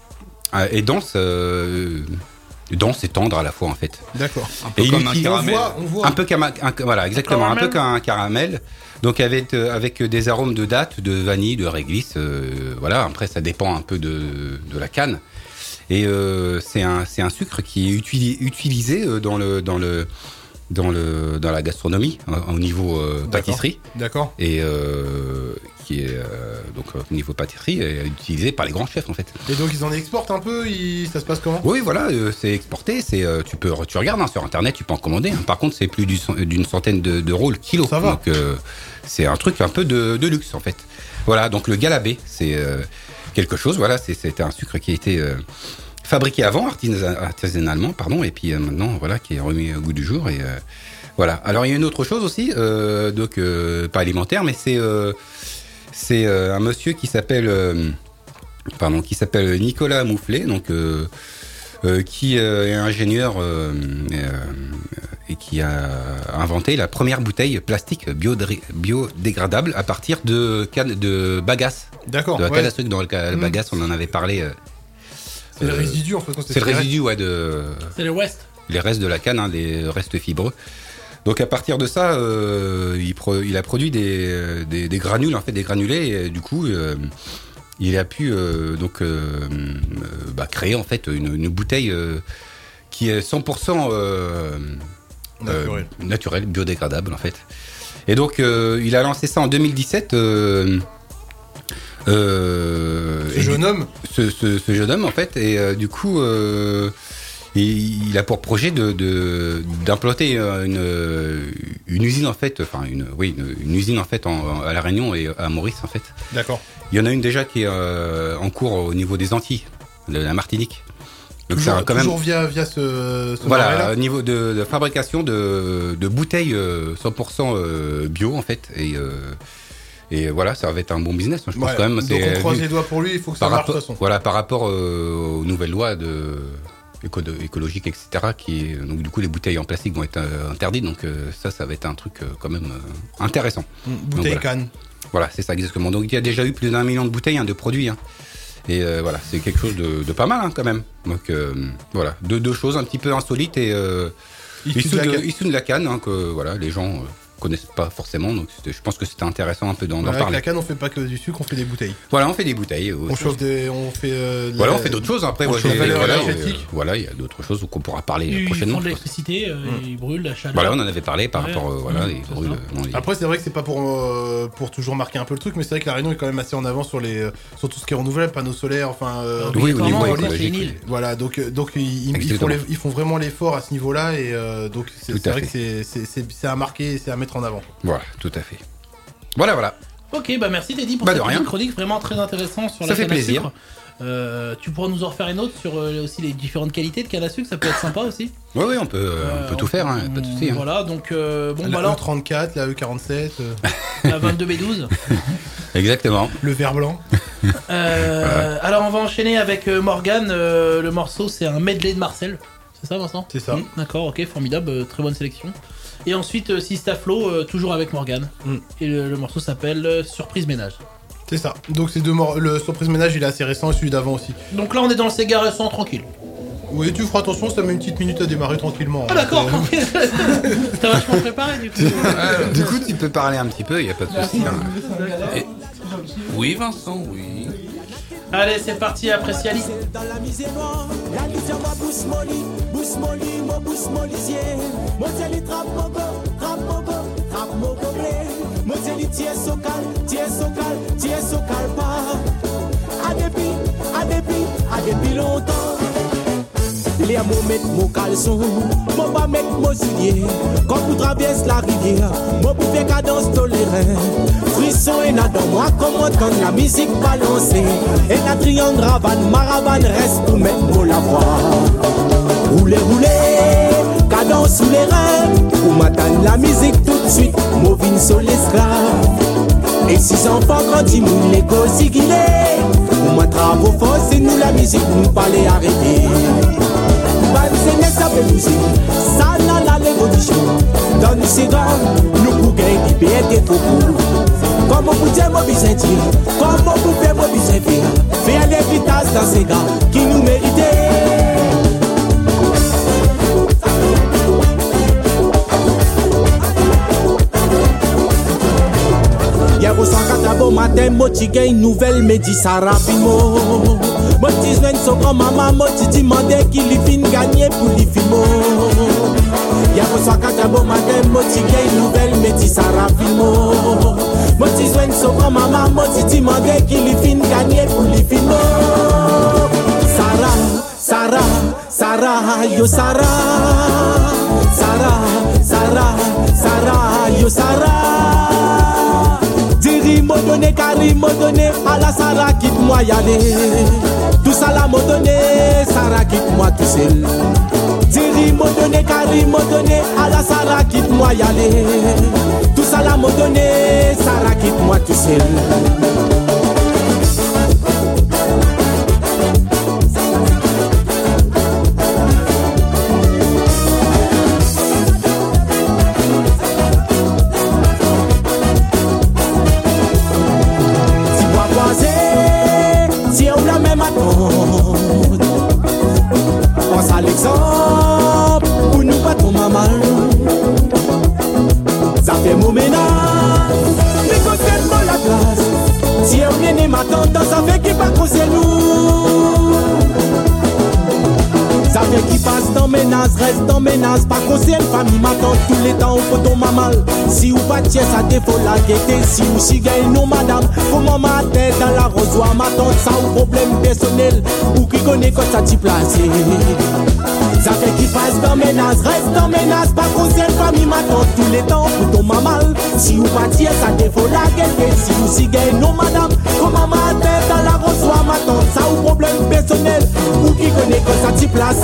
et dense, euh, dense et tendre à la fois en fait. D'accord. Un peu Et comme il un utilise- On caramel. voit, on voit. Un peu comme un, un- voilà exactement, un peu caramel. comme un caramel. Donc avec euh, avec des arômes de date, de vanille, de réglisse. euh, voilà. Après ça dépend un peu de de la canne. Et euh, c'est un c'est un sucre qui est utili- utilisé euh, dans le dans le dans le dans la gastronomie euh, au niveau euh, D'accord. pâtisserie D'accord. et euh, qui est euh, donc euh, au niveau pâtisserie est utilisé par les grands chefs en fait. Et donc ils en exportent un peu, ils- ça se passe comment? Oui, voilà, euh, c'est exporté, c'est euh, tu peux tu regardes hein, sur internet, tu peux en commander. hein. Par contre, c'est plus du cent- d'une centaine de- d'euros le kilo. Ça va. Donc euh, c'est un truc un peu de, de luxe en fait. Voilà, donc le galabé, c'est euh, quelque chose. Voilà, c'est c'était un sucre qui a été euh, fabriqué avant artisa- artisanalement, pardon, et puis euh, maintenant voilà qui est remis au goût du jour et euh, voilà. Alors il y a une autre chose aussi, euh, donc euh, pas alimentaire, mais c'est euh, c'est euh, un monsieur qui s'appelle euh, pardon, qui s'appelle Nicolas Mouflet, donc euh, euh, qui euh, est ingénieur euh, et, euh, et qui a inventé la première bouteille plastique biodri- biodégradable à partir de canne de bagasse. D'accord. De la ouais. canne à sucre dans le ca- Mm. bagasse, on en avait parlé. euh, C'est le euh, résidu en fait. quand C'est le tiré. résidu, ouais, de C'est le West. les restes de la canne, hein, les restes fibreux. Donc à partir de ça, euh, il, pro- il a produit des, des, des granules, en fait, des granulés. Et, du coup, euh, il a pu euh, donc euh, euh, bah, créer en fait une, une bouteille euh, qui est cent pour cent euh, Naturel. euh, naturelle, biodégradable en fait. Et donc euh, il a lancé ça en deux mille dix-sept. Euh, euh, Ce et jeune du- homme. ce, ce- ce jeune homme en fait, et euh, du coup. Euh, il il a pour projet de, de- d'implanter euh, une, une usine en fait, enfin une, oui, une, une usine en fait en- à La Réunion et à Maurice en fait. D'accord. Il y en a une déjà qui est euh, en cours au niveau des Antilles, de la Martinique. Donc Toujours, ça a quand même, toujours via, via ce, ce voilà, barret-là. au niveau de, de fabrication de, de bouteilles euh, cent pour cent euh, bio en fait, et euh, et voilà, ça va être un bon business. Je pense Ouais. quand même. Donc c'est- on croise les doigts pour lui, il faut que ça par marche de rapport, toute façon. voilà, par rapport euh, aux nouvelles lois de éco- de- écologiques, et cetera. Qui, donc du coup, les bouteilles en plastique vont être euh, interdites. Donc euh, ça, ça va être un truc euh, quand même euh, intéressant. Mm, Donc, Bouteille voilà. canne. Voilà, c'est ça exactement. Donc il y a déjà eu plus d'un million de bouteilles hein, de produits. hein. Et euh, voilà, c'est quelque chose de, de pas mal hein, quand même. Donc euh, voilà, deux, deux choses un petit peu insolites et euh, Issu issues de la de, canne. issues de la canne hein, que voilà, les gens euh, connaissent pas forcément. Donc c'était- je pense que c'était intéressant un peu d'en, d'en Avec parler. la canne, on fait pas que du sucre, on fait des bouteilles. Voilà, on fait des bouteilles. euh, On chauffe des, on fait. euh, de Voilà, la- on fait d'autres choses après. on moi, chauffe j'ai- la valeur voilà, énergétique. euh, voilà, il y a d'autres choses qu'on pourra parler Ils prochainement. font de je pense. l'électricité, euh, ils brûlent la chaleur. Voilà, on en avait parlé par Ouais. rapport, euh, voilà, Mmh, ils c'est brûlent, ça. euh, non, ils- Après, c'est vrai que c'est pas pour, euh, pour toujours marquer un peu le truc, mais c'est vrai que la Réunion est quand même assez en avant sur, les, sur tout ce qui est renouvelable, panneaux solaires, enfin. euh, Oui, au niveau Obligatoirement, écologique, c'est une île. oui. Voilà, donc, euh, donc ils, ils- ils Exactement. font les- ils font vraiment l'effort à ce niveau-là, et euh, donc c'est Tout c'est à vrai que fait. c'est- c'est c'est- c'est à marquer et c'est à mettre en avant. Voilà, tout à fait. Voilà, voilà. Ok, bah merci Teddy pour Bah, de cette rien. petite chronique vraiment très intéressante sur Ça la fait canne à plaisir. sucre. Euh, tu pourras nous en refaire une autre sur euh, aussi les différentes qualités de canne à sucre, ça peut être sympa aussi. Oui, oui, on peut, euh, on peut tout faire, hein, pas de souci. Hein. Voilà, donc euh, bon, la bah alors. E trente-quatre, la E quarante-sept, euh... la vingt-deux B douze. Exactement. Le vert blanc. Euh, voilà. Alors on va enchaîner avec euh, Morgane. Euh, le morceau c'est un medley de Marcel. C'est ça Vincent ? C'est ça. Mmh, d'accord, ok, formidable, euh, très bonne sélection. Et ensuite euh, Sista Flo, euh, toujours avec Morgane. Mmh. Et le, le morceau s'appelle euh, Surprise Ménage. C'est ça. Donc c'est deux mor- le Surprise Ménage il est assez récent et celui d'avant aussi. Donc là on est dans le Sega récent tranquille. Oui, tu feras attention, ça met une petite minute à démarrer tranquillement. Ah hein, d'accord, ok. T'as vachement préparé du coup. Euh, du coup, tu peux parler un petit peu, il n'y a pas de souci. Hein. Et... Oui, Vincent, oui. Allez, c'est parti, apprécie Ali. Dans la misère noire, la misère m'a bousse molly, bousse molly, mon bousse mollisier. Mon zéli trappe mon go, trappe mon go, trappe mon go blé. Mon zéli tient socal, tient socal, tient socal pas. À dépit, à dépit, à dépit longtemps. Les mots mettent mon caleçon, mon pas mettre mon soulier. Quand vous traversez la rivière, mon pour faire cadence tolérée. Frisson et n'a dans moi comment quand la musique balancée. Et la triangle ravane, maravane reste pour mettre mon la voix. Roulez, roulez, cadence sous les reins. Pour m'attendre la musique tout de suite, movine sur l'esclave. Et six enfants grandis, nous les gosses qu'il est. Pour moi travaux force et nous la musique, nous pas les arrêter. Ça n'a la l'évolution. Dans nous c'est grand, nous pouvons gagner liberté trop court. Comment vous dire mon besoin dire, comment vous faire mon besoin faire. Faire les vitesses dans ces gars qui nous méritaient. Y'a vos cent quatre bon matin, moi tu gagnes une nouvelle, mais dis ça rapidement. Moi tu viens de son grand maman, moi tu demandais qu'il y fin gagner pour les films. Y'a vos cent quatre bon matin, moi tu gagnes une nouvelle, mais dis ça rapidement. Moi tu viens de son grand maman, moi tu demandais qu'il y fin gagner pour les films. Sarah, Sarah, Sarah, yo Sarah. Sarah, Sarah, Sarah, yo Sarah. Diri m'a donné, Kari m'a donné, à la Sarah quitte-moi y aller. Tout ça là m'a donné, Sarah quitte-moi tout seul. Diri m'a donné, Kari m'a donné, à la Sarah quitte-moi y aller. Tout ça là m'a donné, Sarah quitte-moi tout seul. Pense à l'exemple, pour nous pas trop mal. Ça fait mon ménage, mais quand c'est pas la classe. Si on vient ma tante, ça fait qu'il pas causer nous. Ça fait qu'il passe dans ménage, reste dans ménage. Pas causer une famille, ma tante, tous les temps, faut tomber mal. Si ou pas tiens, ça te faut la gaieté. Si ou si gagne, non madame, faut maman tête dans la rosoire. Ma tante, ça ou problème personnel, ou qui connaît quand ça t'y place. Ça fait qu'il passe dans ménage, reste dans ménage. Pas causer une famille, ma tante, tous les temps, faut tomber mal. Si ou pas tiens, ça te faut la gaieté. Si ou si gagne, non madame, faut maman tête dans la rosoire. Ma tante, ça ou problème personnel, ou qui connaît quand ça t'y place.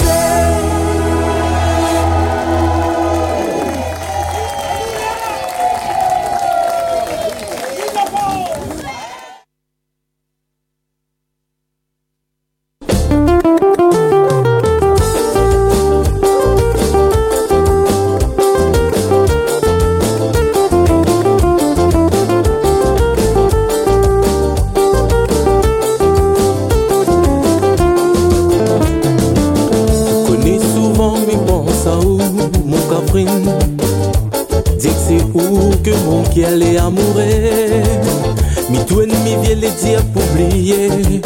Qui allait amourer, mi tout ennemi vient les dire pour oublier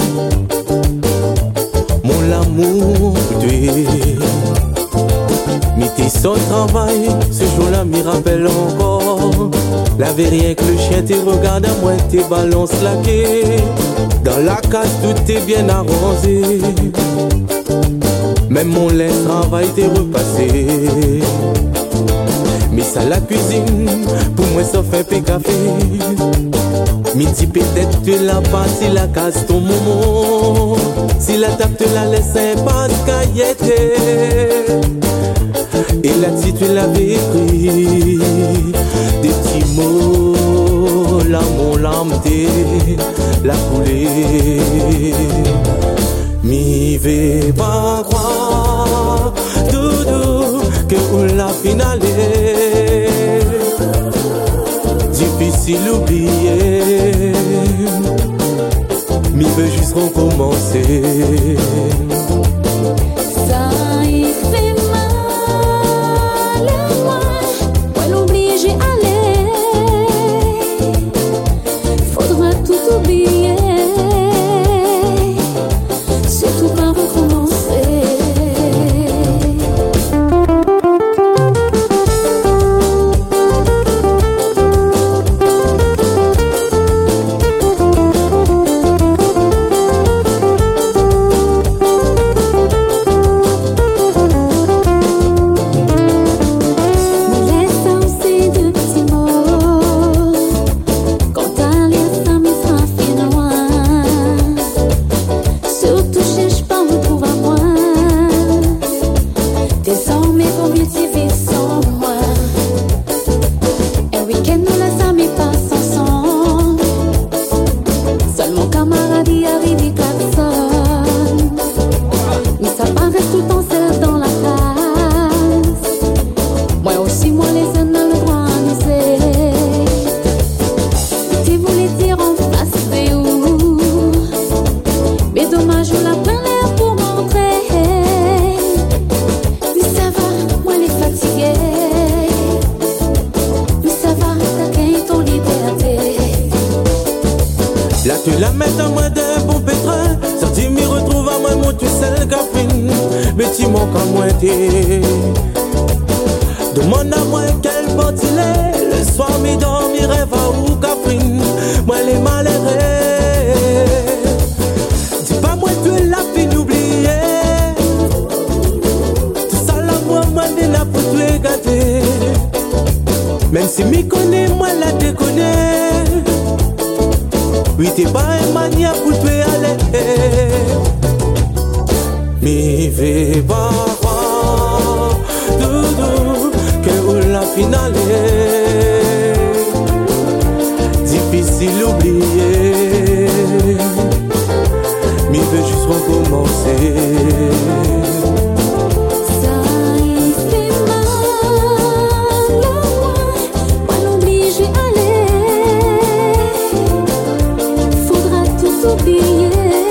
mon l'amour de mi t'es son travail, ce jour-là m'y rappelle encore. La rien que le chien te regarde à moi, tes balances laquées. Dans la case tout est bien arrangé, même mon laisse travail t'est repassé. Mais ça la cuisine, pour moi ça fait peu café. Midi peut-être tu la pas si la casse ton moment. Si la table te la laisse pas caillette. Et là-dessus tu l'avais écrit des petits mots, l'amour, l'âme, la coulée. Mi vais pas croire, doudou, que pour la finale difficile oublier. Mi veux juste recommencer. Ça y fait mal à moi, ouais l'obligé aller. Faudra tout oublier, surtout pas recommencer. Demande à moi quel porte il est. Le soir, mi dormi, rêve à où Caprine. Moi, les malheureux. Dis pas moi, tu es la fille oubliée. Tout ça, la moi, moi, n'est là pour te gâter. Même si mi connais, moi, la déconner. Oui, t'es pas un mania pour te aller. Mi vais pas voir, doudou, que la finale difficile oublier. Mi veux juste recommencer. Ça y fait mal à moi, moi l'obligé aller. Faudra tout oublier.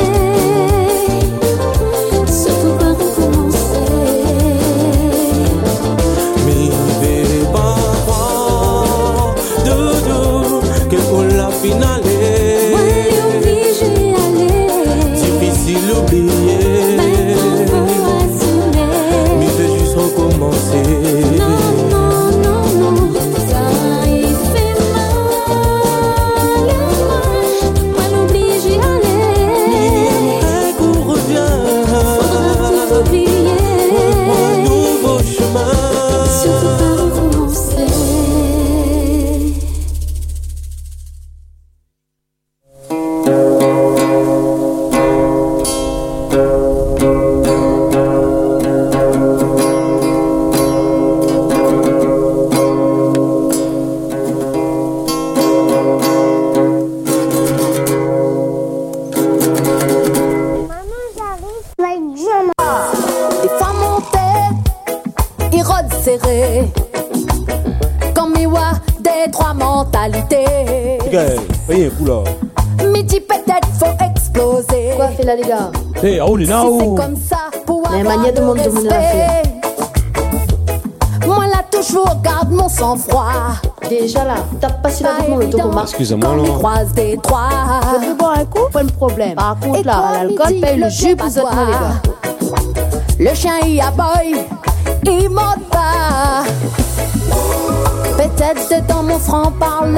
Midi peut-être faut exploser. Quoi fait là les gars? Hey, oh, les si c'est comme ça pour les manières de monde de mon moi là toujours garde mon sang-froid. Déjà là, tape pas sur la tête le tour. Excusez-moi là. Croise des trois. Vous pouvez boire un coup, pas de problème. Par contre là, l'alcool paye le jus pour vous autres les gars. Le chien il aboye, il monte pas. Peut-être dans mon franc-parler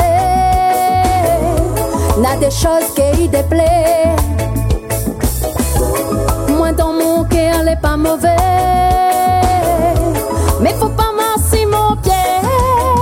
n'a des choses qui déplaît. Moi dans mon cœur pas mauvais, mais faut pas marcher mon pied.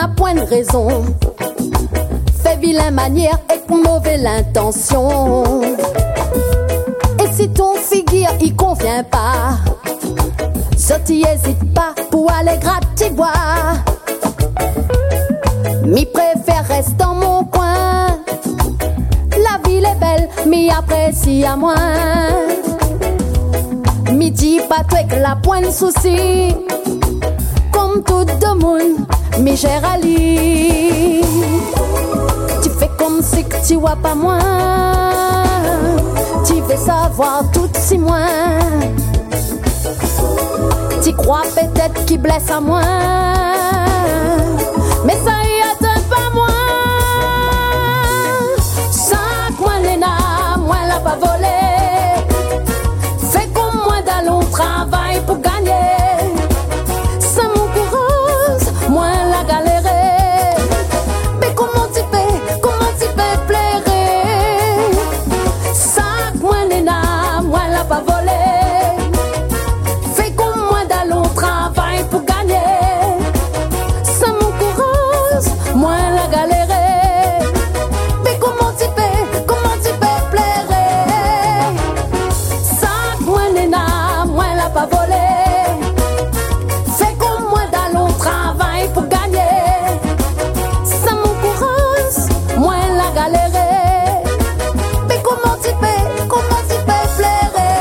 n'a point de raison. Fait vilain manière et mauvaise intention. Et si ton figure y convient pas, sorti hésite pas pour aller gratter boire. Mi préfère rester dans mon coin. La ville est belle, mi apprécie à moi. Mi dit pas toi que la pointe souci. Comme tout le monde, mi gère à lui. Tu fais comme si que tu vois pas moi. Tu veux savoir tout si moi. Tu crois peut-être qu'il blesse à moi. Mais ça y atteint pas moi. Cinq mois l'éna, moi l'a pas volé. Fais comme moi dans le travail pour gagner. C'est mon courage, moi la galéré. Mais comment tu fais, comment tu fais plaire. Cinq mois l'éna, moi l'a pas volé. Fais comme moi dans le travail pour gagner. Moi la galéré. Mais comment tu fais, comment tu fais plaire. Cinq mois néna, moi la pas volé. Fais comme moi dans le travail pour gagner. C'est mon courage, moi la galéré. Mais comment tu fais, comment tu fais plaire.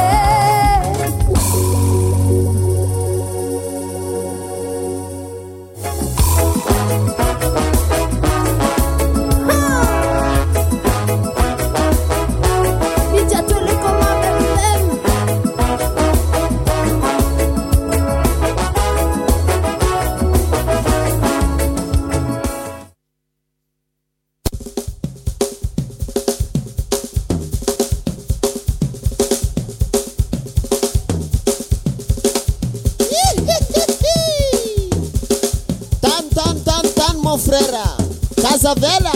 Casavela.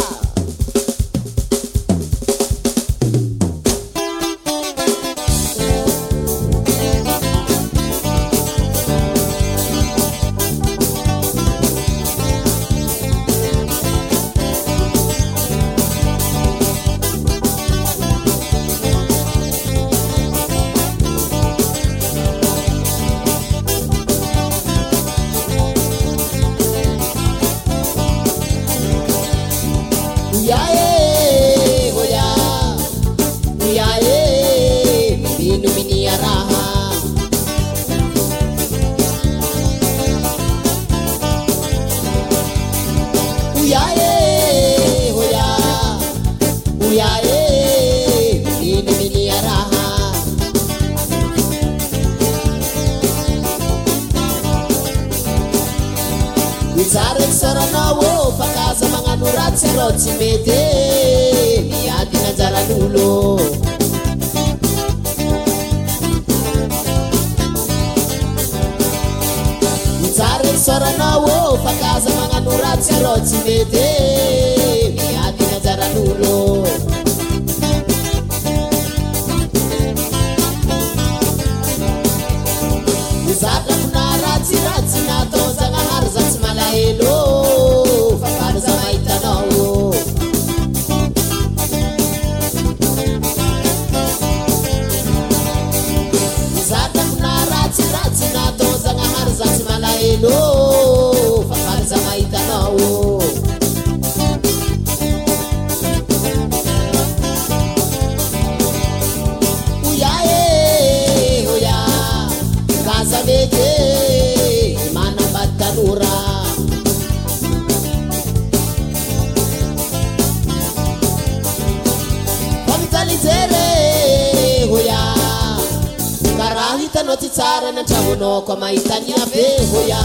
Kwa maitania be hoya,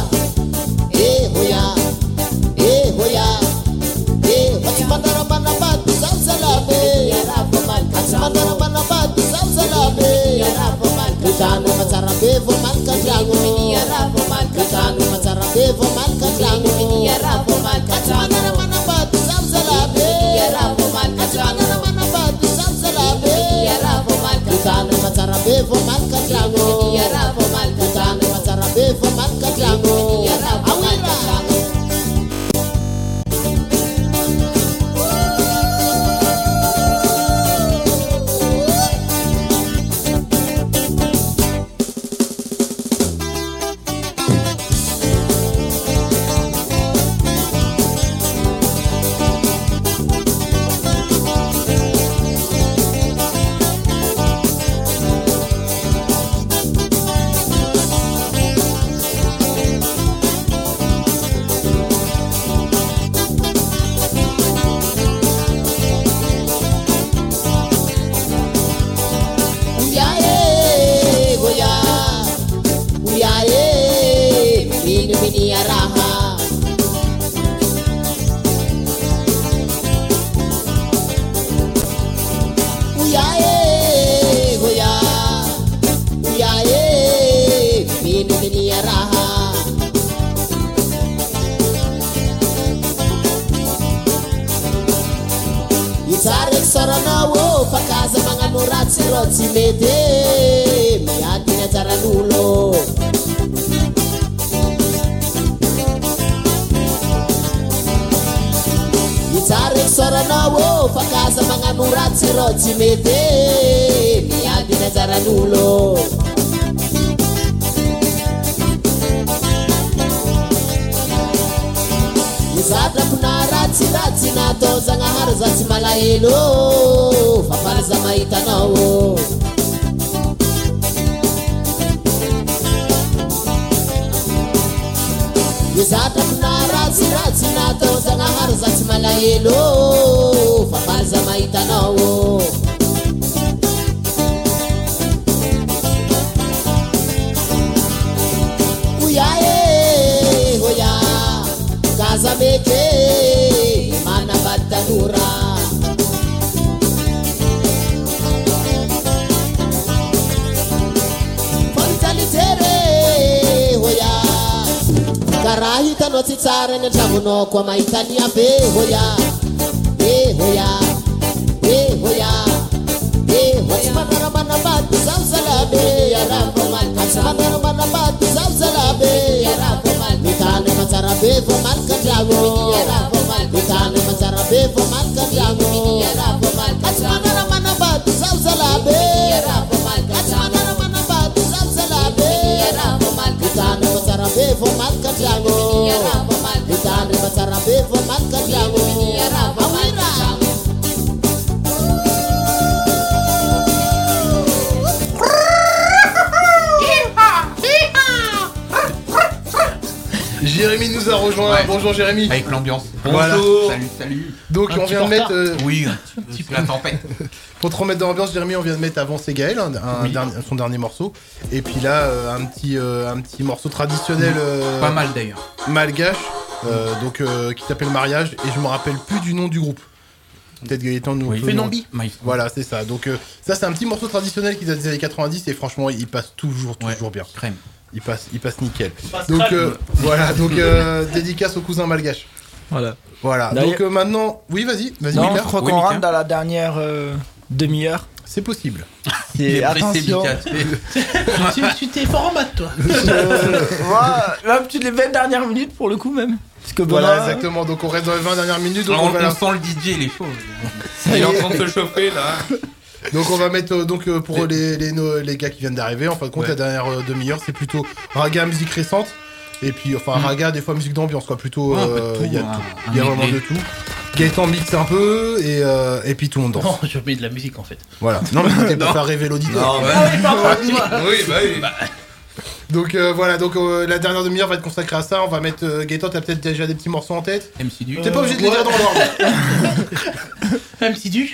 eh hoya, eh hoya, eh wati mandara mana batu zamzalabe, ya rafa man, wati mandara mana batu zamzalabe, ya rafa man, kitanu matara be for man kajango, ya rafa man, kitanu matara be for man kajango, ya rafa man, wati mandara mana batu zamzalabe, ya rafa man, wati mandara mana batu zamzalabe, ya rafa man, kitanu matara be for man kajango, ya rafa man, kitanu matara be for man kajango, ya rafa man kajango. Itsara eky saranao fakaza magnano ratsy rô tsy mety miady ny anjaran'olo Itsara eky saranao fakaza magnano ratsy rô tsy mety miady ny anjaran'olo Zadrako na ratsy ratsy natao zagnahary za tsy malahelo fa faly za mahitanao Zadrako na ratsy ratsy natao zagnahary za tsy malahelo fa faly za mahitanao Uyae hoya Kaza meke mana batanura Fantalitere hoya Karahi tano tsitsara ny andramonao koa mahitany ave hoya Eh hoya Eh hoya Eh hoya manara manabady zaho zalabe Yarako malka Hatsi manara manabady zaho zalabe Yarako malka Mitane manjara be vo malka ndrago Mitane manjara be vo malka ndrago Hatsi manara manabady zaho zalabe Hatsi manara manabady zaho zalabe Mitane manjara be vo malka ndrago Mitane manjara be vo malka ndrago Awira Jérémy nous a rejoint. Ouais. Bonjour Jérémy. Avec l'ambiance. Voilà. Bonjour. Salut, salut. Donc un on vient de mettre. Euh... Oui, un petit peu la tempête. Pour te remettre dans l'ambiance, Jérémy, on vient de mettre avant c'est Gaël, un, un oui. dernier, son dernier morceau. Et puis là, euh, un petit, euh, un petit morceau traditionnel. Euh, Pas mal d'ailleurs. Malgache, euh, donc euh, qui s'appelle Mariage. Et je me rappelle plus du nom du groupe. Peut-être Gaëtan nous. Oui. Phénombi. Voilà, c'est ça. Donc euh, ça, c'est un petit morceau traditionnel qui date des années quatre-vingt-dix et franchement, il passe toujours, toujours ouais. bien. Crème. Il passe, il passe nickel. Il passe donc euh, voilà, donc euh, dédicace au cousin malgache. Voilà. Voilà. Donc euh, maintenant, oui, vas-y, vas-y. Non, je crois oui, qu'on rentre dans la dernière euh, demi-heure. C'est possible. C'est attention. tu, tu t'es fort en maths, toi. euh, voilà, même toutes les vingt dernières minutes pour le coup même. Parce que voilà, voilà, exactement. Donc on reste dans les vingt dernières minutes. Donc on, on, va on la... sent le D J, les choses. Il est en train de se chauffer là. Donc on va mettre euh, donc euh, pour les, les, les, les gars qui viennent d'arriver, en fin de compte ouais. la dernière euh, demi-heure c'est plutôt raga, musique récente et puis enfin mmh. raga des fois musique d'ambiance quoi, plutôt il euh, y a, hein, tout. Y a vraiment de tout. Gaëtan mixe un peu et, euh, et puis tout le monde danse. Non, je mets de la musique en fait. Voilà, non mais c'était pour faire rêver l'auditeur. Non, ouais. Ah oui, pardon, oui, bah oui. Bah. Donc euh, voilà, donc euh, la dernière demi-heure va être consacrée à ça. On va mettre euh, Gaëtan, t'as peut-être déjà des petits morceaux en tête. M C Du. T'es euh, pas obligé de les ouais. dire dans l'ordre. M C Du.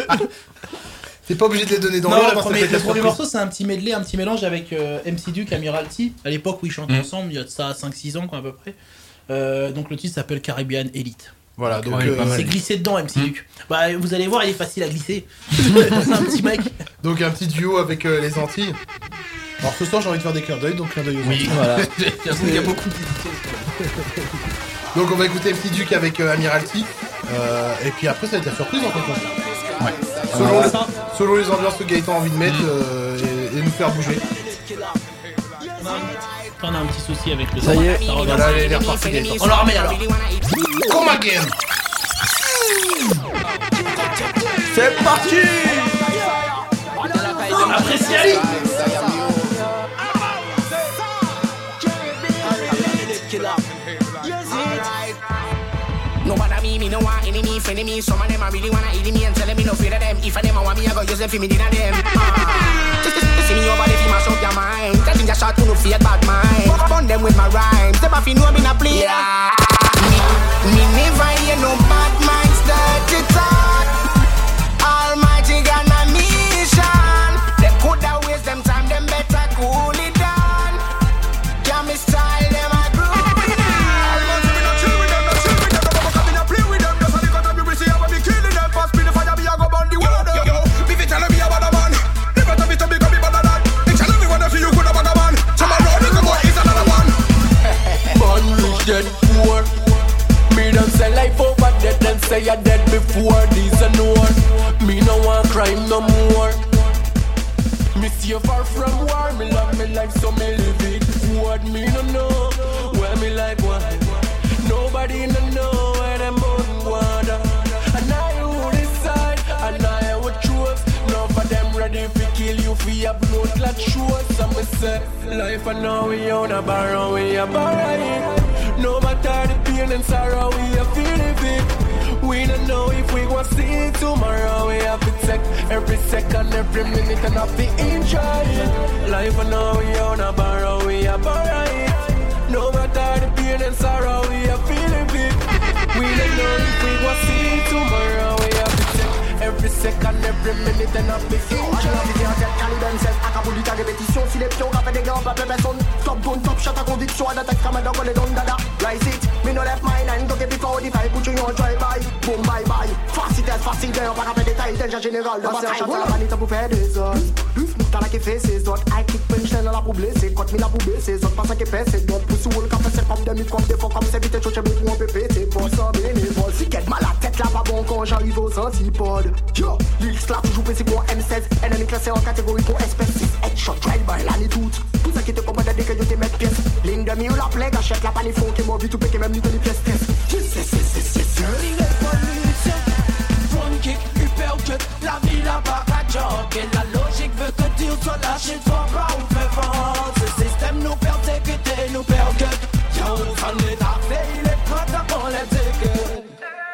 T'es pas obligé de les donner dans non, l'ordre. Le premier, le premier morceau, c'est un petit medley, un petit mélange avec euh, M C Duke, Amiralty, à l'époque où ils chantent mmh. ensemble, il y a de ça cinq six ans quoi, à peu près. Euh, donc le titre s'appelle Caribbean Elite. Voilà, donc, donc euh, euh, c'est glissé dedans M C mmh. Duke. Bah vous allez voir, il est facile à glisser. C'est un petit mec. Donc un petit duo avec euh, les Antilles. Alors ce soir j'ai envie de faire des clins d'œil, donc clin d'œil aux oui, Antilles. Voilà. Il y a beaucoup de donc on va écouter M C Duke avec euh, Amiralty. Euh, et puis après ça va être la surprise en fait. Ouais. Selon, voilà. le, selon les ambiances que Gaëtan a envie de mettre mmh. euh, et, et nous faire bouger. On a un petit souci avec le ça y est, voilà, elle est repartie. On le remet alors. Come again. C'est parti. Appréciez Ali. No bother me, me no want enemy, friend me. Some of them I really wanna eat me and tell me no fear of them. If I them I want me, I go use them for me dinner them. Ah. See me over the film, mash up your mind. Tell them just shot to no fear bad mind. Fun them with my rhymes. Them if you know me na play. Yeah. Me, me never hear no bad minds dirty talk. Almighty God na mission. Them coulda waste them time, them better cool it down. Can me style them a groove. Dead poor. Me don't say life over dead, then say these and war. Me no want crime no more. Me stay far from war. Me love me life so me live it. What me no know, where me life want. Nobody no know where them both want. And I who decide, and I would choose. None of them ready to kill you for your blood clot shows. So me say, life and now we own a borrow, we a borrow it. No matter the pain and sorrow, we a feel it. We don't know if we gon' see it tomorrow. We have to take every second, every minute, and have to enjoy it. Life and now we own a borrow, we a borrow it. No matter the pain and sorrow, we a feel it. We don't know if we gon' see it tomorrow. We have to take every second, every minute, and have to enjoy it. Acabolique à répétition, si les pions rappellent des gars, pas personne. Top gun, top shot à conviction, à d'attaque, comme un dog, on est dans dada. Rise it, me no left mine, and don't get before the fight, put you on drive by. Boom, bye bye. Facile, facile, on va rappeler des tailles, tel général. Le matin, chante la vanité pour faire des autres. L'ouf, nous t'as la qui fait ses autres. I kick punchline dans la pour blesser, quand mi la pour baisser, ses autres, pas ça qui fait, c'est d'autres. Pousse ou le café, c'est comme des mythes, comme des fois, comme c'est vite, et choche, mais pour un pépé, c'est pour ça, bénévole. Si qu'elle m'a la tête là, pas bon quand j'arrive aux antipodes. Yo, l'X là, toujours précis pour M seize. Ennemi classé en catégorie pour espèce six. Headshot, drive-by, l'année toute. Tout ça qui te commande dès que je te mets pièce. Ligne de mi ou la plague, achète la panifon qui m'a vu tout péquer, même ni les pièces test. Yes, yes, yes, yes, yes, yes. Révolution, front kick, hyper cut. La vie là-bas à job. Et la logique veut que tu sois lâché de fort, pas ou fait fort. Ce système nous persécute et nous percute. Yo, ça n'est pas fait, il est prêt à prendre les tickets.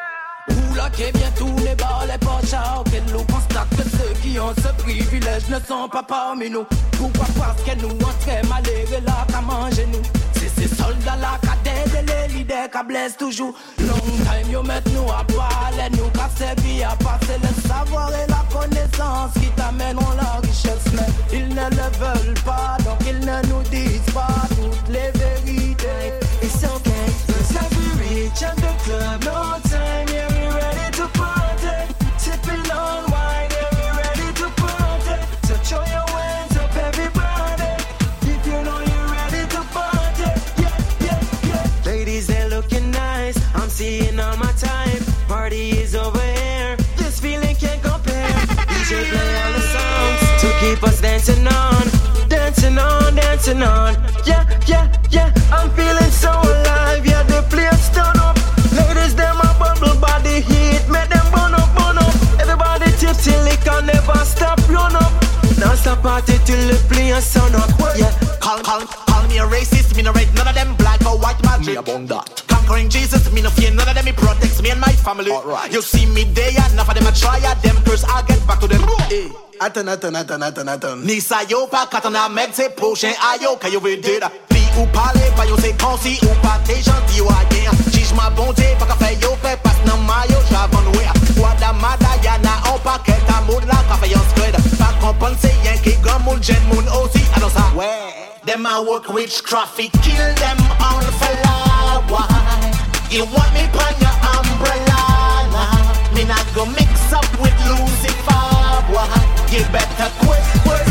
Oula, qui est bien tourné, bas les poches à auquel nous constate que ceux qui ont ce privilège ne sont pas parmi nous. Pourquoi? Parce que nous, on serait malheureux là qu'à manger nous. C'est ces soldats là qu'à aider les leaders qu'à blesse toujours. Long time, yo met nous à parler, nous qu'à servir à passer le savoir et la connaissance qui t'amèneront la richesse. Mais ils ne le veulent pas, donc ils ne nous disent pas toutes les vérités. It's okay, let's have a reach at the club, no time, yeah, we ready to party. Sipping on wine, yeah, we ready to party. So show your hands up, everybody. If you know you're ready to party, yeah, yeah, yeah. Ladies, they're looking nice, I'm seeing all my time. Party is over here, this feeling can't compare. D J play all the songs to keep us dancing on. Dancing on, dancing on. Yeah, yeah, yeah, I'm feeling so alive. Yeah, the place turn up. Ladies, them a bubble body heat. Make them burn up, burn up. Everybody tip till it can never stop, run up. Now stop party till the place sun up. Yeah, Call, call, call me a racist. Me no rate none of them black or white magic. Me about that. Conquering Jesus. Me no fear none of them. He protects me and my family. Alright. You see me there, enough of them a try at them. Curse, I'll get back to them. Hey. Attends, attends, attends, attends, attends. Nisa yo pa katana meg c'est prochain ayo que yo veut dire. Puis ou parler pas yo c'est concis ou pas t'es gentil yo a bien. Juge ma bonté pas qu'à faire yo fait passe dans mayo j'avance ouais. Quoi da mada yana on paquet à mood la qu'a fait un squad. Pas compenser y'en qui grand moun jeune moun aussi alors ça. Ouais. Them a work witchcraft kill them all for la why. You want me pan your umbrella nah. Me not go mix up with Lucifer why. You better quit, quit.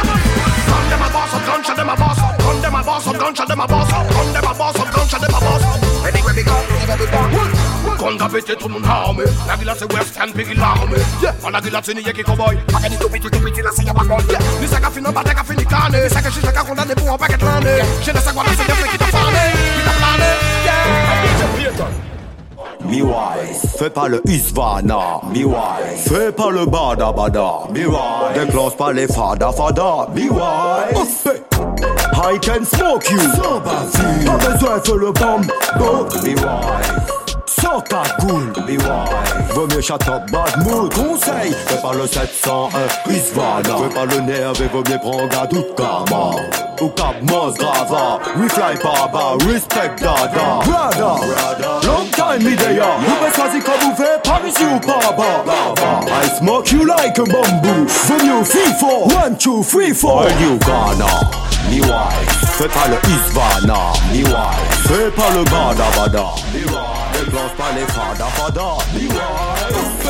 Gun them a boss up, gunshot them a boss up. Gun them a boss up, gunshot them a boss up. Gun them a boss up, gunshot them a boss up. Anywhere we go, anywhere we go. Gun ka pété tout le monde armé. La ville c'est West End, puis l'armée. On a dit la tini y'a qui cowboy. Pas qu'à tout petit, tout petit, là c'est y'a pas bon. Ni ça qu'a fini, pas qu'à fini canne. Ni ça qu'a chiche, qu'a condamné pour un paquet de l'année. J'ai des sacs, voilà, c'est des qui t'a fané. Qui t'a plané. Yeah. Mi wife, fais pas le Isvana, mi wife, fais pas le bada bada, mi wife, déclenche pas les fada fada, mi wife, I can smoke you, sans bavure, pas besoin de le bombe, go, mi wife, sans cagoule, mi wife, vaut mieux shut up bad mood, conseil, fais pas le sept cent un Isvana, fais pas le nerf et vaut mieux prendre un tout karma. Ou cap mos grava, we fly baba, respect dada, brada, long time me there, vous me choisissez comme vous faites, par ici ou par bas, I smoke you like a bamboo, from you FIFO, one, two, three, four, you gonna, mi wife, fais pas le Isvana, mi wife, fais pas le bada bada, mi wife, déclenche pas les fada fada, mi wife,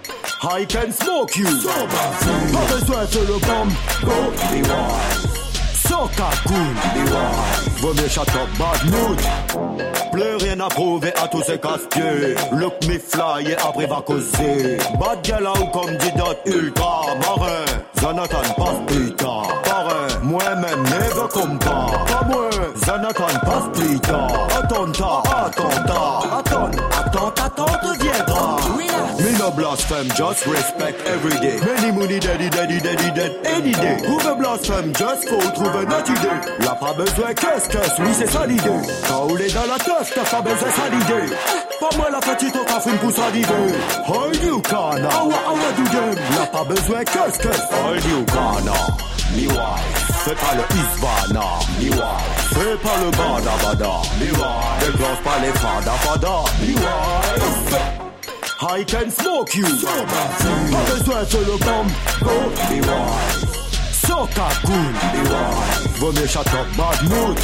I can smoke you, pas besoin de le bombe, go, mi wife. Sans cagoule, vaut mieux shut up bad mood. Pleurer rien à prouver à tous ces casse-pieds. Look me fly et après va causer. Bad girl ou comme dit d'autres ultra marin. Jonathan passe putain. Parrain, moi-même never comme pas. Pas moi, Jonathan passe putain. Attentat, attentat, attends, attends, attends, deviendra. Me no blasphème, just respect every day. Many money daddy, daddy, daddy, dead any day. Who me blasphème, just faut trouver notre idée. Y'a pas besoin qu'est-ce que oui c'est ça l'idée. Quand on est dans la teuf, t'as pas besoin ça l'idée. Pas moi la petite au café pour saliver. Hold you kana, awa awa do them. Y'a pas besoin qu'est-ce que hold you kana. Mi wife, fais pas le Isvana. Mi wife, fais pas le bada bada. Mi wife, déclenche pas les fada fada. Mi wife, I can smoke you. Pas besoin de le bombe. Go, mi wife. Soca cool, mi wife. Vaut mieux shut up bad mood.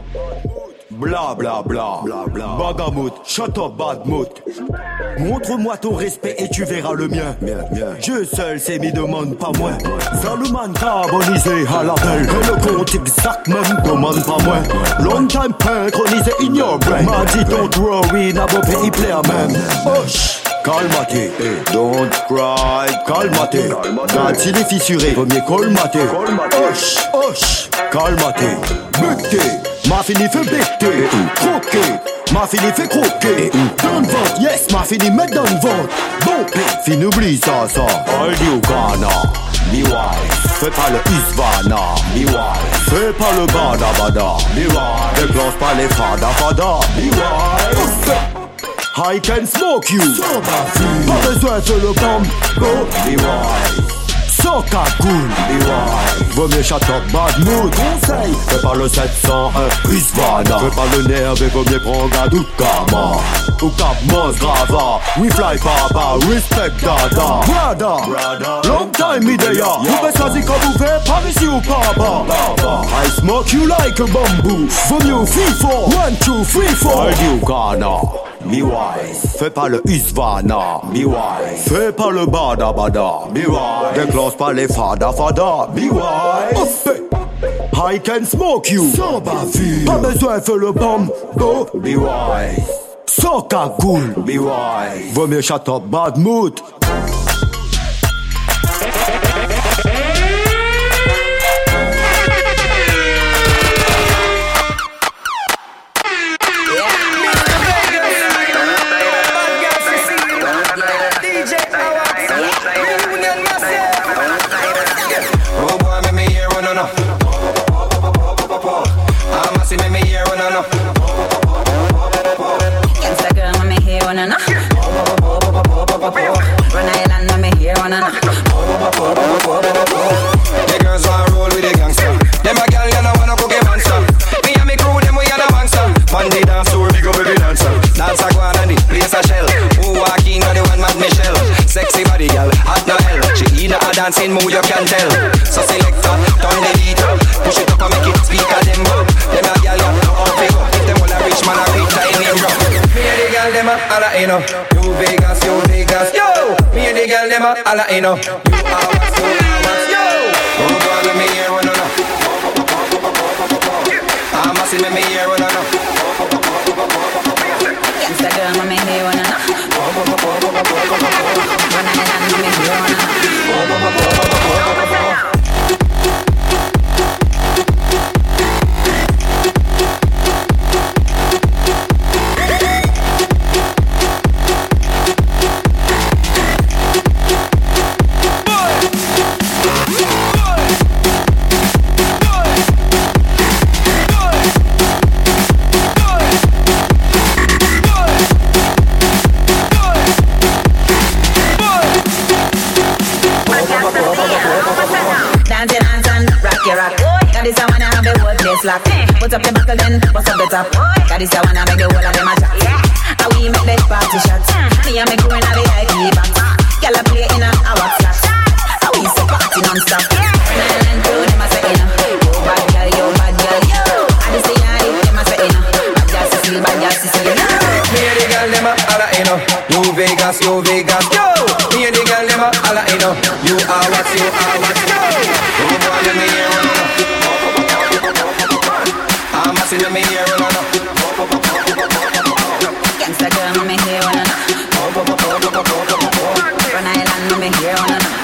Bla bla bla, bla bla. Bagamout, shut up bad mood. Montre-moi ton respect et tu verras le mien. Bien, bien. Je seul, c'est mi demande pas moins. Salomon carbonisé à la belle. Et le compte exact même demande pas moins. Long time synchronisé in your brain. M'a dit don't worry, n'a beau pays plaire même. Hush, calmate, don't cry, calmate. Quand il est fissuré, vaut mieux colmater. Hush, hush, calmate, buté. Ma fini fait becter, croquer. Ma fini fait croquer. Dans le ventre, yes, ma fini mettre dans le ventre. Bon, fin oublie ça, ça. All you gonna, mi wife. Fais pas le Isvana, mi wife. Fais pas le bada bada, mi wife. Déclenche pas les fada fada, mi wife. I can smoke you. Pas besoin de le bombe, go, mi wife. Soca cool, mi wife. Vaut mieux shut up bad mood. Conseil, fais pas le sept cent un Isvana. Fais pas le nerf et vaut mieux prendre un Dukama. Ou Cap Mos Grava. We fly papa, respect dada. Brada, long time me there. Vous pouvez choisir comme vous faites, par ici ou papa. I smoke you like a bamboo. Vaut mieux free four, one, two, three, four. All you gonna, mi wife. Fais pas le Isvana, mi wife. Fais pas le bada bada, mi wife. Déclenche pas les fada fada, mi wife. I can smoke you, sans bavure. Pas besoin de faire le bombe, go, mi wife. Soca cool, mi wife. Vaut mieux shut up bad mood. The girls wanna roll with the gangster. Them a gal, you know wanna cook a monster. Me and me crew, them we are the monster. Monday dance tour, big up every dancer. Dance a go on and the place a shell. Who walk in on the one man Michelle. Sexy body gal, hot no hell. She either a dancing mood you can tell. So selector, turn the beat up. Push it up and make it speaker them up. Them a gal, you know how big up. If them all a rich man a rich time in rock. Me and the gal, them a holla in up. You Vegas, you Vegas, yo. Me and the gal, them a holla in up. You are what's you are what's yo. Oh God, let me hear one on up. I'm a see me hear one on up. Instagram, let me hear one on up. When I land, let me hear one on up. Slap. Put up the buckle then, bust up the top. That is the one I make the whole of them a chat. How we make the party shot. Me and me crew in a V I P box. Girl a play in a our flat. How we say party non-stop. Nine and two, them a say inna. Yo bad girl, yo bad girl, yo. I just say I hit them a say inna. Bad girl Cecile, bad girl Cecile. Me and the girl them a holla inna. You Vegas, you Vegas, yo. Me and the girl them a holla inna. You are what, you are what, yo. Oh boy, let me hear one. I'm a see me here, no, no. me quiero na na.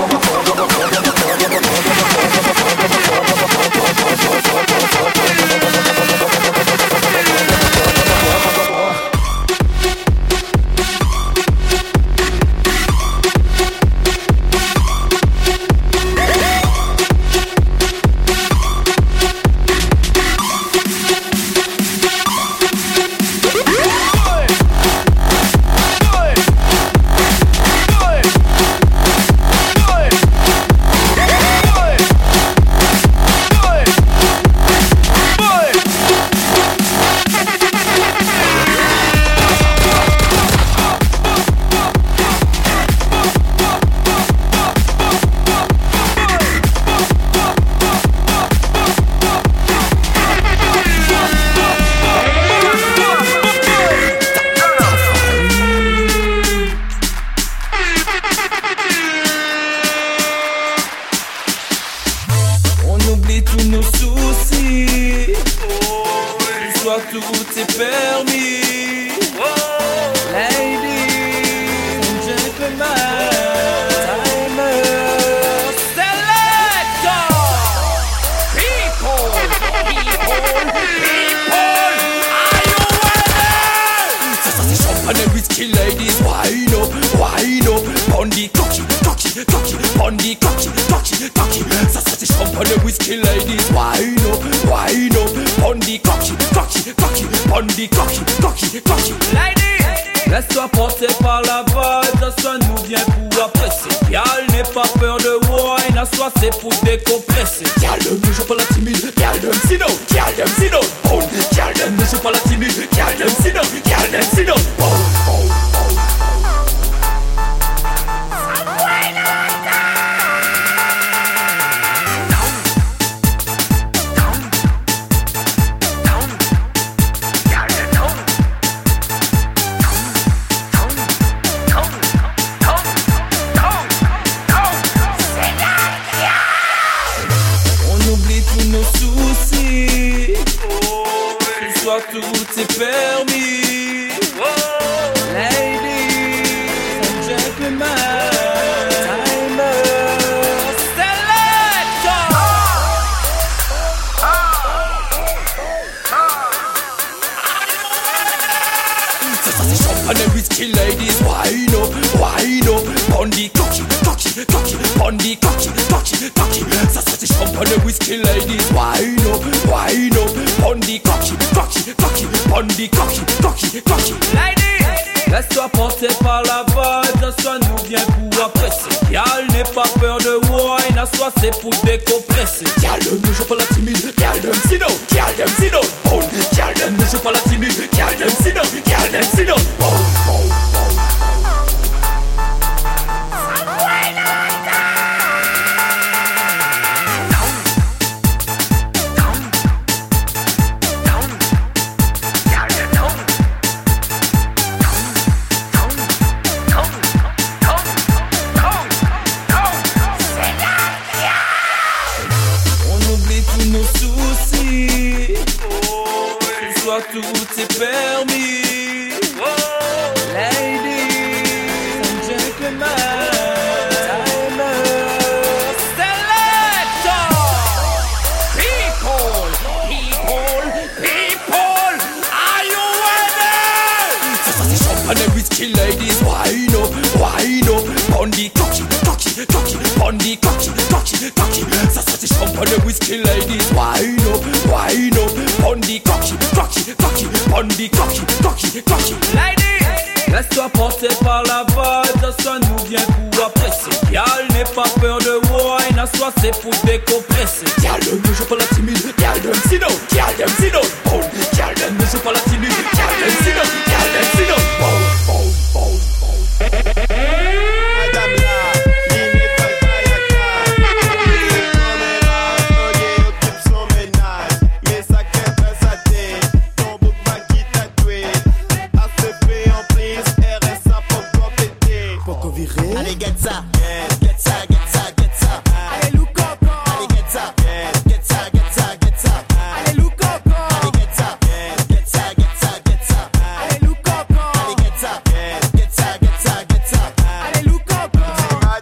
Allez, get ça, get ça, get ça, get ça. Allez, look up, allez, get ça, get ça, get ça, get ça. Allez, look up, allez, get ça, get ça, get ça, get ça. Allez, look up, allez, get ça, get ça, get ça, get ça. Allez, look up.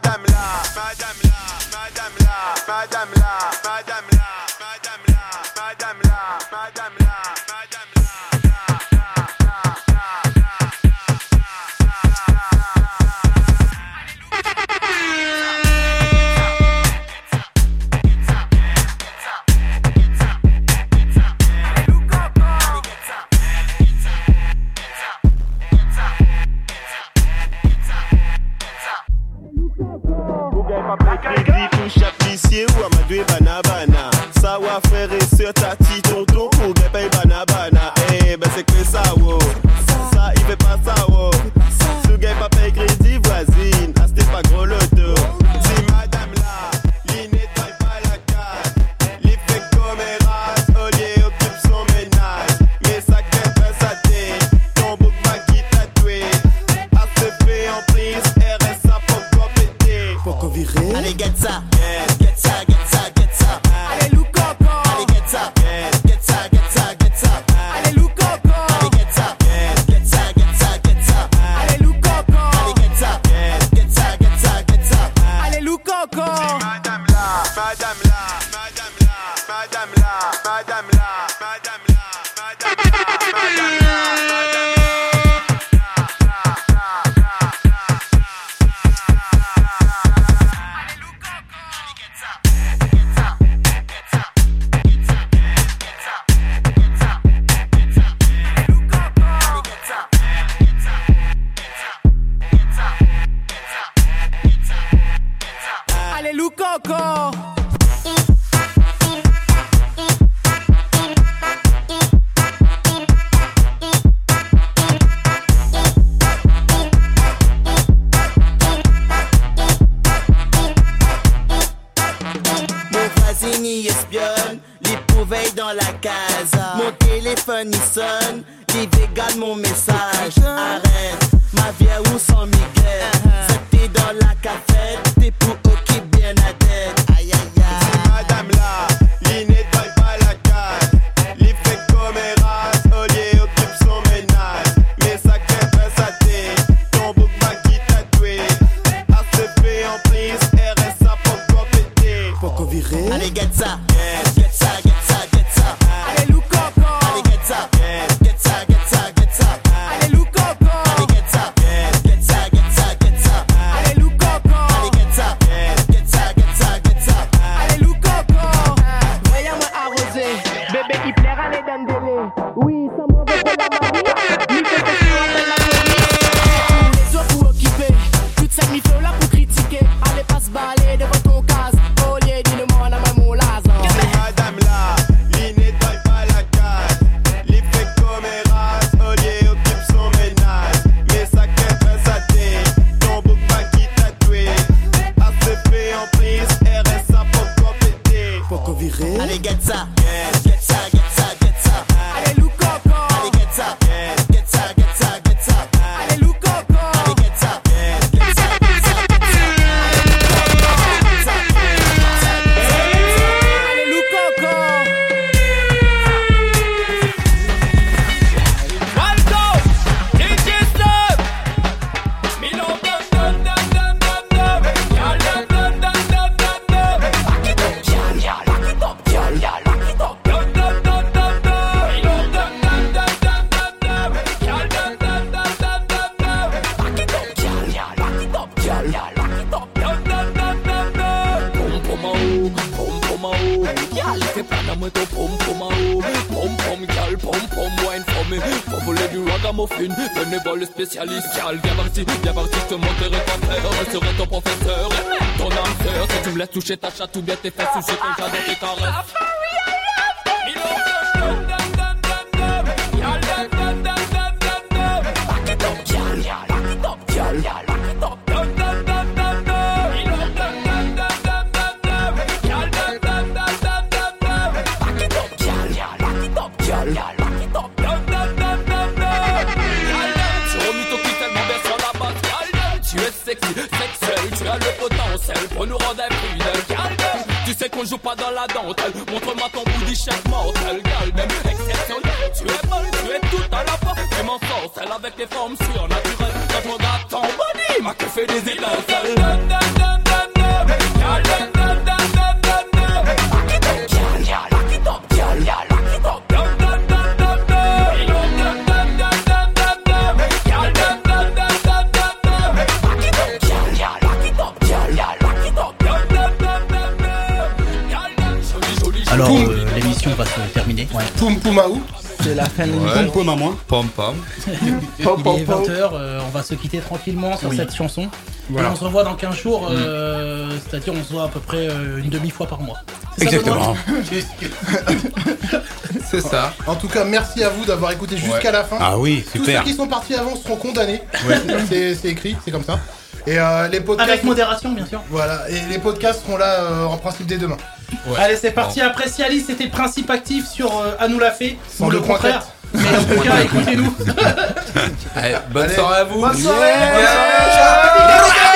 Touche apprécié ou amadoué banabana. Sawa frère et sœur, tati, tonton, pour gay paye banabana. Eh ben c'est que ça, wow. Ça, il fait pas ça, wow. Ce gay pas paye crédit, voisine. Ah, c'était pas gros loto. Dis madame là, l'y nettoie pas la case. L'y fait comme un race, Olier occupe son ménage. Mais ça qu'elle fait sa tête, ton bouc va qui tatoué. A se fait en prise, R S A pour quoi péter. Pour qu'on virer. Allez, get ça. Get ça, get ça, get ça. Allez, look up, allez, get ça. Get ça, get ça, get ça. Allez, look up, allez, get ça. Get ça, get ça, get ça. Allez, look up, allez, get ça. Get ça, get ça, get ça. Allez, look up. Madame là, madame là, madame là, madame là, madame là, madame là, madame là, madame là. Allez, Lou Coco. Mon voisin y espionne, les pouvelles dans la casa. Mon téléphone y sonne, les véganes mon message. Arrête, ma vie à où sans Miguel. C'était dans la cafette, t'es pour ok bien à tête. Aïe aïe aïe. Dis madame là, l'y nettoie pas la case. L'y fait comme un race, Olier occupe son ménage. Mais ça qu'elle fait sa tête, ton bouc va qui tatoué. A se fait en prise, R S A pour quoi péter. Pour qu'on virer. Allez, get ça. Get ça, get ça, get ça. Allez, Lou Coco. Allez, get ça. Get ça, get ça, get ça. Allez, Lou Coco. Allez, get ça. Get ça, get ça, get ça. Allez, Lou Coco. Allez, get ça. Get ça, get ça, get ça. Allez, Lou Coco. Voyons-moi arroser, bébé qui plaira les dames délai. Oui, ça m'en veut pour la Marie. Mi fait que je rappelle la police. Les autres pour occuper, toute cette mi-flow là pour critiquer. Allez, pas se balader devant ton case. Oh, yeah, dis-le-moi, on a même mon laser. Madame là, l'y nettoie pas la case. L'y fait comme un race, Olier occupe son ménage. Mais ça qu'elle fait sa tête, ton bouc va qui tatoué. A se fait en prise, R S A pour quoi péter. Pour qu'on virer. Allez, get ça. Get ça, get ça, get ça. Allez, Lou Coco. Allez, get ça. Get ça, get ça, get ça. Allez, Lou Coco. Allez, get ça. Get ça, get ça, get ça. Allez, Lou Coco. Waldo, D J Stub. Milo dum dum dum dum dum dum. Y'all dum dum dum dum dum dum. Lock it up, y'all, y'all, lock it up, y'all, y'all, lock it up. Dum dum dum dum dum. Milo dum dum dum dum dum dum. Y'all dum dum dum dum dum dum. Lock it up, y'all, y'all, lock it up, y'all, y'all, lock it up. Dum dum dum dum dum. Pom pom oh, pom pom oh. Y'all fait pas d'amour ton pom pom oh. Pom pom y'all, pom pom wine for me. Faut voler du ragamuffin, venez voir le spécialiste. Y'all, viens parti, viens parti, je te montrerai quoi faire. Je serai ton professeur, ton âme sœur. Si tu me laisses toucher ta chatte ou bien tes fesses, ou je te jette dans tes caresses. Tu es sexy, sexuel, tu as le potentiel pour nous rendre infidèles, Galdem. Tu sais qu'on joue pas dans la dentelle, montre-moi ton booty chef mortel, Galdem. Exceptionnel, tu es molle, tu es tout à la fois. Tu m'en sors, celle avec les formes surnaturelles. Quand je regarde ton body, ma que fait des étincelles. Dum dum dum dum dum, Galdem dum dum dum dum dum. Lock it up, y'all, y'all, lock it up, y'all, y'all, lock it up. Dum dum dum dum dum, dum dum dum dum dum dum dum. Galdem dum dum dum dum dum. Lock it up, y'all, y'all, lock it up, y'all, y'all, lock it up. Dum dum dum dum dum. Alors, euh, l'émission va se terminer. Ouais. Poum Poumaou. C'est la fin de Ouais. l'émission. Pom pom à moi. Pom pom. Il est vingt heures, euh, on va se quitter tranquillement sur Oui. cette chanson. Voilà. Et on se revoit dans quinze jours, euh, c'est-à-dire on se voit à peu près euh, une demi-fois par mois. C'est ça, Exactement. C'est ça. En tout cas, merci à vous d'avoir écouté jusqu'à Ouais. la fin. Ah oui, Tous super. ceux qui sont partis avant seront condamnés. C'est c'est écrit, c'est comme ça. Et euh, les podcasts. Avec modération, bien sûr. Voilà, et les podcasts seront là euh, en principe dès demain. Ouais. Allez, c'est parti. Après Cialis, c'était Principe Actif sur euh, À nous l'a fait. Sans Ou le le point contraire. Mais en tout cas, écoutez-nous. Allez, bonne Allez. soirée à vous. Bonne soirée. Yeah. Bonne soirée. Ciao.